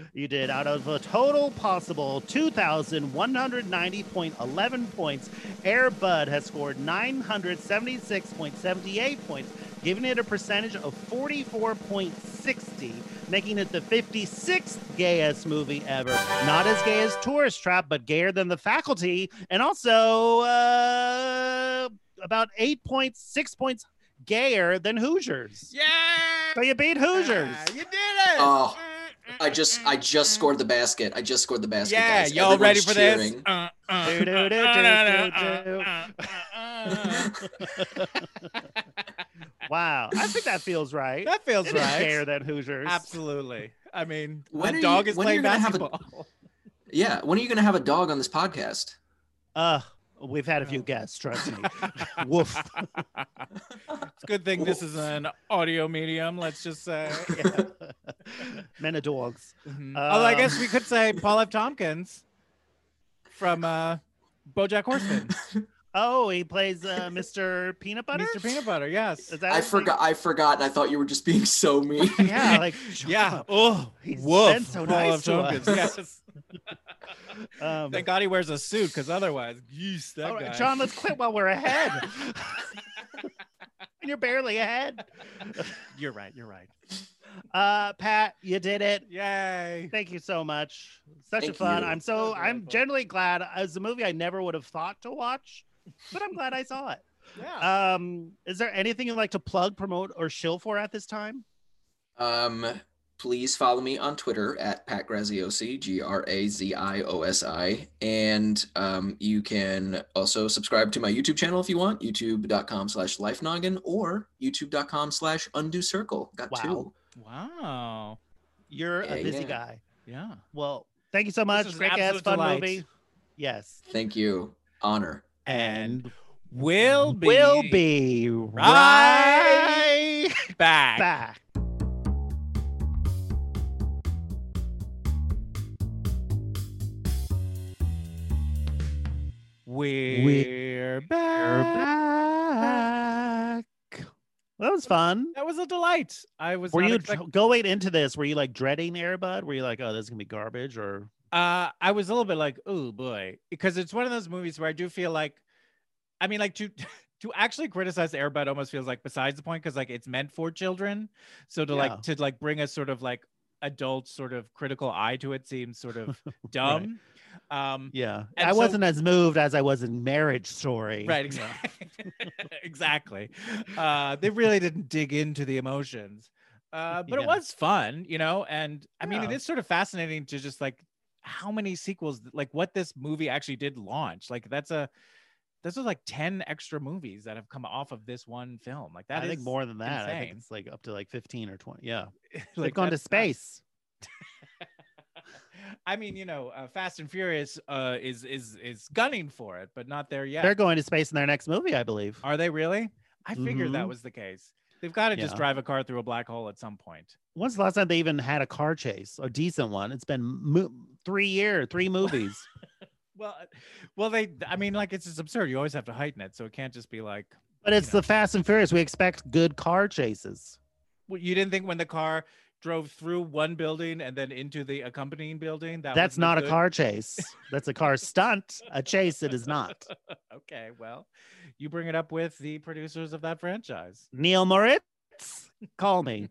You did. Out of a total possible two thousand one hundred ninety point one one points, Air Bud has scored nine hundred seventy-six point seven eight points, giving it a percentage of forty-four point six zero, making it the fifty-sixth gayest movie ever. Not as gay as Tourist Trap, but gayer than The Faculty, and also uh, about eight points, six points gayer than Hoosiers. Yeah. So you beat Hoosiers. Uh, you did it. Oh, I just I just scored the basket. I just scored the basket. Yeah, guys. y'all ready for Everyone's this? cheering. Uh, uh, Do, do, do, uh, do, uh, do, uh, uh, uh. Wow, I think that feels right. That feels It is right. gayer than Hoosiers. Absolutely. I mean, When a are dog you- is when are playing you gonna have a- basketball. Yeah, when are you gonna have a dog on this podcast? Uh, we've had a few guests, trust me. Woof. It's a good thing this is an audio medium, let's just say. Yeah. Men of dogs. Mhm. Although I guess Um, we could say Paul F. Tompkins from uh, BoJack Horseman. Oh, he plays uh, Mister Peanut Butter? Mister Peanut Butter, yes. Is that I his name? forgot. I forgot. And I thought you were just being so mean. Yeah, like Yeah. Oh, he's woof. been so Paul nice F. to Tompkins. us. Yes. Um, Thank God he wears a suit, because otherwise, yeesh, that all right, guy. John, let's quit while we're ahead. And you're barely ahead. You're right. You're right. Uh, Pat, you did it. Yay. Thank you so much. Such a Thank fun. you. I'm That so was I'm delightful. generally glad. It's a movie I never would have thought to watch, but I'm glad I saw it. Yeah. Um, is there anything you'd like to plug, promote, or shill for at this time? Um, please follow me on Twitter at Pat Graziosi, G R A Z I O S I. And um, you can also subscribe to my YouTube channel if you want, youtube.com slash life noggin or youtube.com slash undo circle. Got Wow. two. Wow. You're Yeah, a busy yeah. guy. Yeah. Well, thank you so much. was an Great ass absolute fun delight. movie. Yes. Thank you. Honor. And we'll be, We'll be right right back. back. We're back. Well, that was fun. That was a delight. I was Were not you expect- going into this? Were you like dreading Air Bud? Were you like, oh, this is gonna be garbage? Or Uh, I was a little bit like, oh boy, because it's one of those movies where I do feel like, I mean, like to to actually criticize Air Bud almost feels like besides the point, because like it's meant for children. So to Yeah. like to like bring a sort of like adult sort of critical eye to it seems sort of dumb. Um, yeah, And I so- wasn't as moved as I was in Marriage Story. right, exactly. exactly. Uh, they really didn't dig into the emotions, uh, but it Yeah. was fun, you know. And I mean, it Yeah. is sort of fascinating to just like how many sequels, like what this movie actually did launch. Like that's a this was like ten extra movies that have come off of this one film. Like that I is think more than that. I think insane. it's like up to like fifteen or twenty. Yeah, like they've gone to that's nuts. space. I mean, you know, uh, Fast and Furious uh, is is is gunning for it, but not there yet. They're going to space in their next movie, I believe. Are they really? I figured that Mhm. was the case. They've got to just Yeah. drive a car through a black hole at some point. When's the last time they even had a car chase, a decent one? It's been mo- three years, three movies. Well, uh, well, they. I mean, like it's just absurd. You always have to heighten it, so it can't just be like. But it's You know. the Fast and Furious. We expect good car chases. Well, you didn't think when the car drove through one building and then into the accompanying building that That's wasn't as not a good? car chase. That's a car stunt. A chase, it is not. Okay, well, you bring it up with the producers of that franchise. Neil Moritz, call me.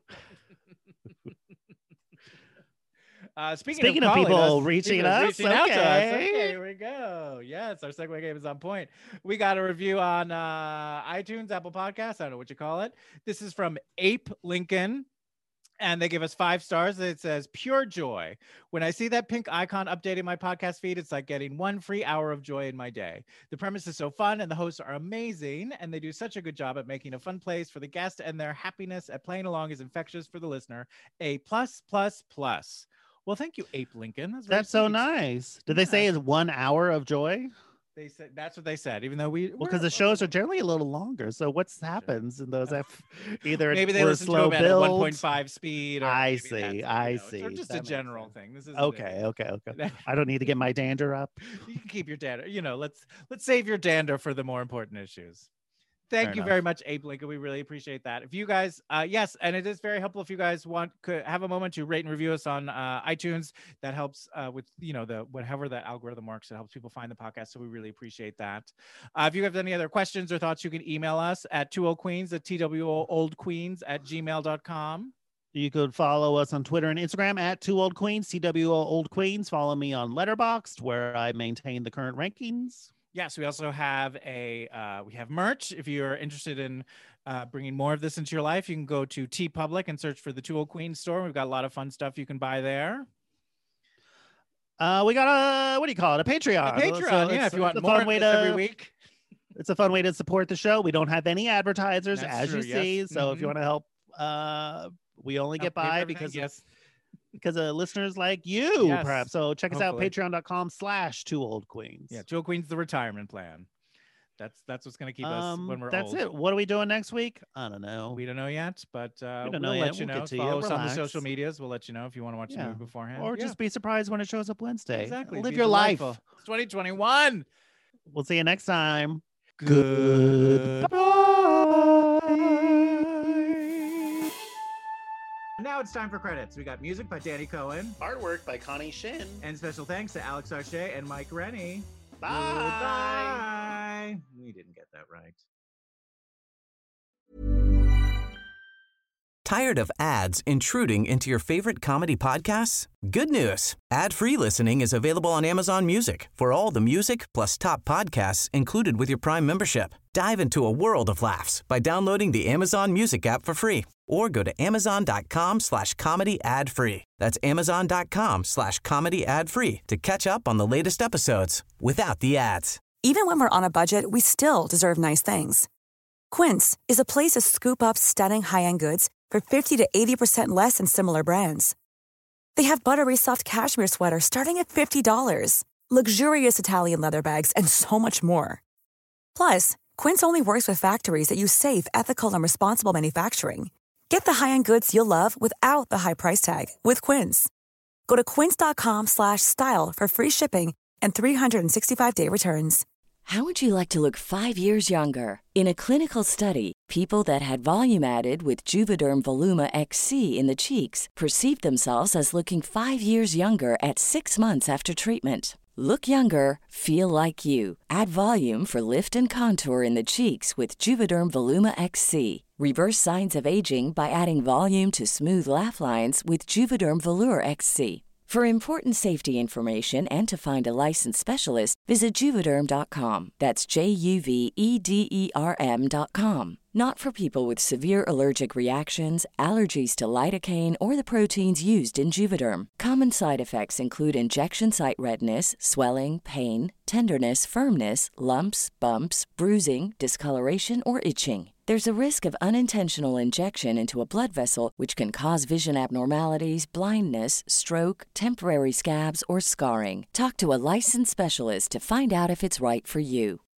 Uh, speaking, Speaking of, of calling people us, reaching speaking of us, reaching out to us, okay. okay, here we go. Yes, our segue game is on point. We got a review on uh, iTunes, Apple Podcasts. I don't know what you call it. This is from Ape Lincoln, and they give us five stars. It says, pure joy. When I see that pink icon updating my podcast feed, it's like getting one free hour of joy in my day. The premise is so fun, and the hosts are amazing, and they do such a good job at making a fun place for the guest, and their happiness at playing along is infectious for the listener. A plus, plus, plus. Well, thank you, Ape Lincoln. That's, very That's so sweet. nice. Did they say Yeah. it's one hour of joy? They said that's what they said. Even though we, Well, we're- because the shows are generally a little longer. So what's happens in those? F- either maybe they we're listen to slow them at a one point builds. five speed. Or I maybe see, that's it, you I know, it's- Or see. just That a makes general sense. thing. This is Okay, okay, okay. I don't need to get my dander up. You can keep your dander. You know, let's let's save your dander for the more important issues. Thank Fair you enough. very much, Abe Lincoln. We really appreciate that. If you guys, uh, yes, and it is very helpful if you guys want could have a moment to rate and review us on uh, iTunes. That helps uh, with you know the whatever the algorithm works. It helps people find the podcast. So we really appreciate that. Uh, if you have any other questions or thoughts, you can email us at two old queens at twoldqueens at gmail dot com. You could follow us on Twitter and Instagram at Two Old Queens, T W O Old Queens. Follow me on Letterboxd, where I maintain the current rankings. Yes, we also have a uh, we have merch. If you're interested in uh, bringing more of this into your life, you can go to TeePublic and search for the Two Old Queens store. We've got a lot of fun stuff you can buy there. Uh, we got a what do you call it? A Patreon. A Patreon, So yeah. it's- If you want it's a more fun of way this to every week, it's a fun way to support the show. We don't have any advertisers, That's as true, you yes. see. So if you Mhm. want to help, uh, we only get Help pay for by everything, because yes. because of listeners like you, Yes, perhaps. So check us out, hopefully. patreon dot com slash Two Old Queens. Yeah, Two Old Queens, the retirement plan. That's that's what's going to keep us Um, when we're that's old. it. What are we doing next week? I don't know. We don't know yet, but uh, We we'll don't know let yet. you We'll know. get to you. Follow us on the Relax. social medias. We'll let you know if you want to watch the Yeah. movie beforehand. Or Yeah, just be surprised when it shows up Wednesday. exactly. Live Be your life. delightful. It's twenty twenty-one. We'll see you next time. Now it's time for credits. We got music by Danny Cohen, Artwork by Connie Shin. and special thanks to Alex Arche and Mike Rennie. Bye. Goodbye. We didn't get that right. Tired of ads intruding into your favorite comedy podcasts? Good news. Ad-free listening is available on Amazon Music for all the music plus top podcasts included with your Prime membership. Dive into a world of laughs by downloading the Amazon Music app for free or go to amazon.com slash comedy ad free. That's amazon.com slash comedy ad free to catch up on the latest episodes without the ads. Even when we're on a budget, we still deserve nice things. Quince is a place to scoop up stunning high-end goods for fifty to eighty percent less than similar brands. They have buttery soft cashmere sweaters starting at fifty dollars, luxurious Italian leather bags, and so much more. Plus, Quince only works with factories that use safe, ethical, and responsible manufacturing. Get the high-end goods you'll love without the high price tag with Quince. Go to quince.com slash style for free shipping and three sixty-five day returns. How would you like to look five years younger? In a clinical study, people that had volume added with Juvederm Voluma X C in the cheeks perceived themselves as looking five years younger at six months after treatment. Look younger, feel like you. Add volume for lift and contour in the cheeks with Juvederm Voluma X C. Reverse signs of aging by adding volume to smooth laugh lines with Juvederm Volure X C. For important safety information and to find a licensed specialist, visit Juvederm dot com. That's J U V E D E R M dot com. Not for people with severe allergic reactions, allergies to lidocaine, or the proteins used in Juvederm. Common side effects include injection site redness, swelling, pain, tenderness, firmness, lumps, bumps, bruising, discoloration, or itching. There's a risk of unintentional injection into a blood vessel, which can cause vision abnormalities, blindness, stroke, temporary scabs, or scarring. Talk to a licensed specialist to find out if it's right for you.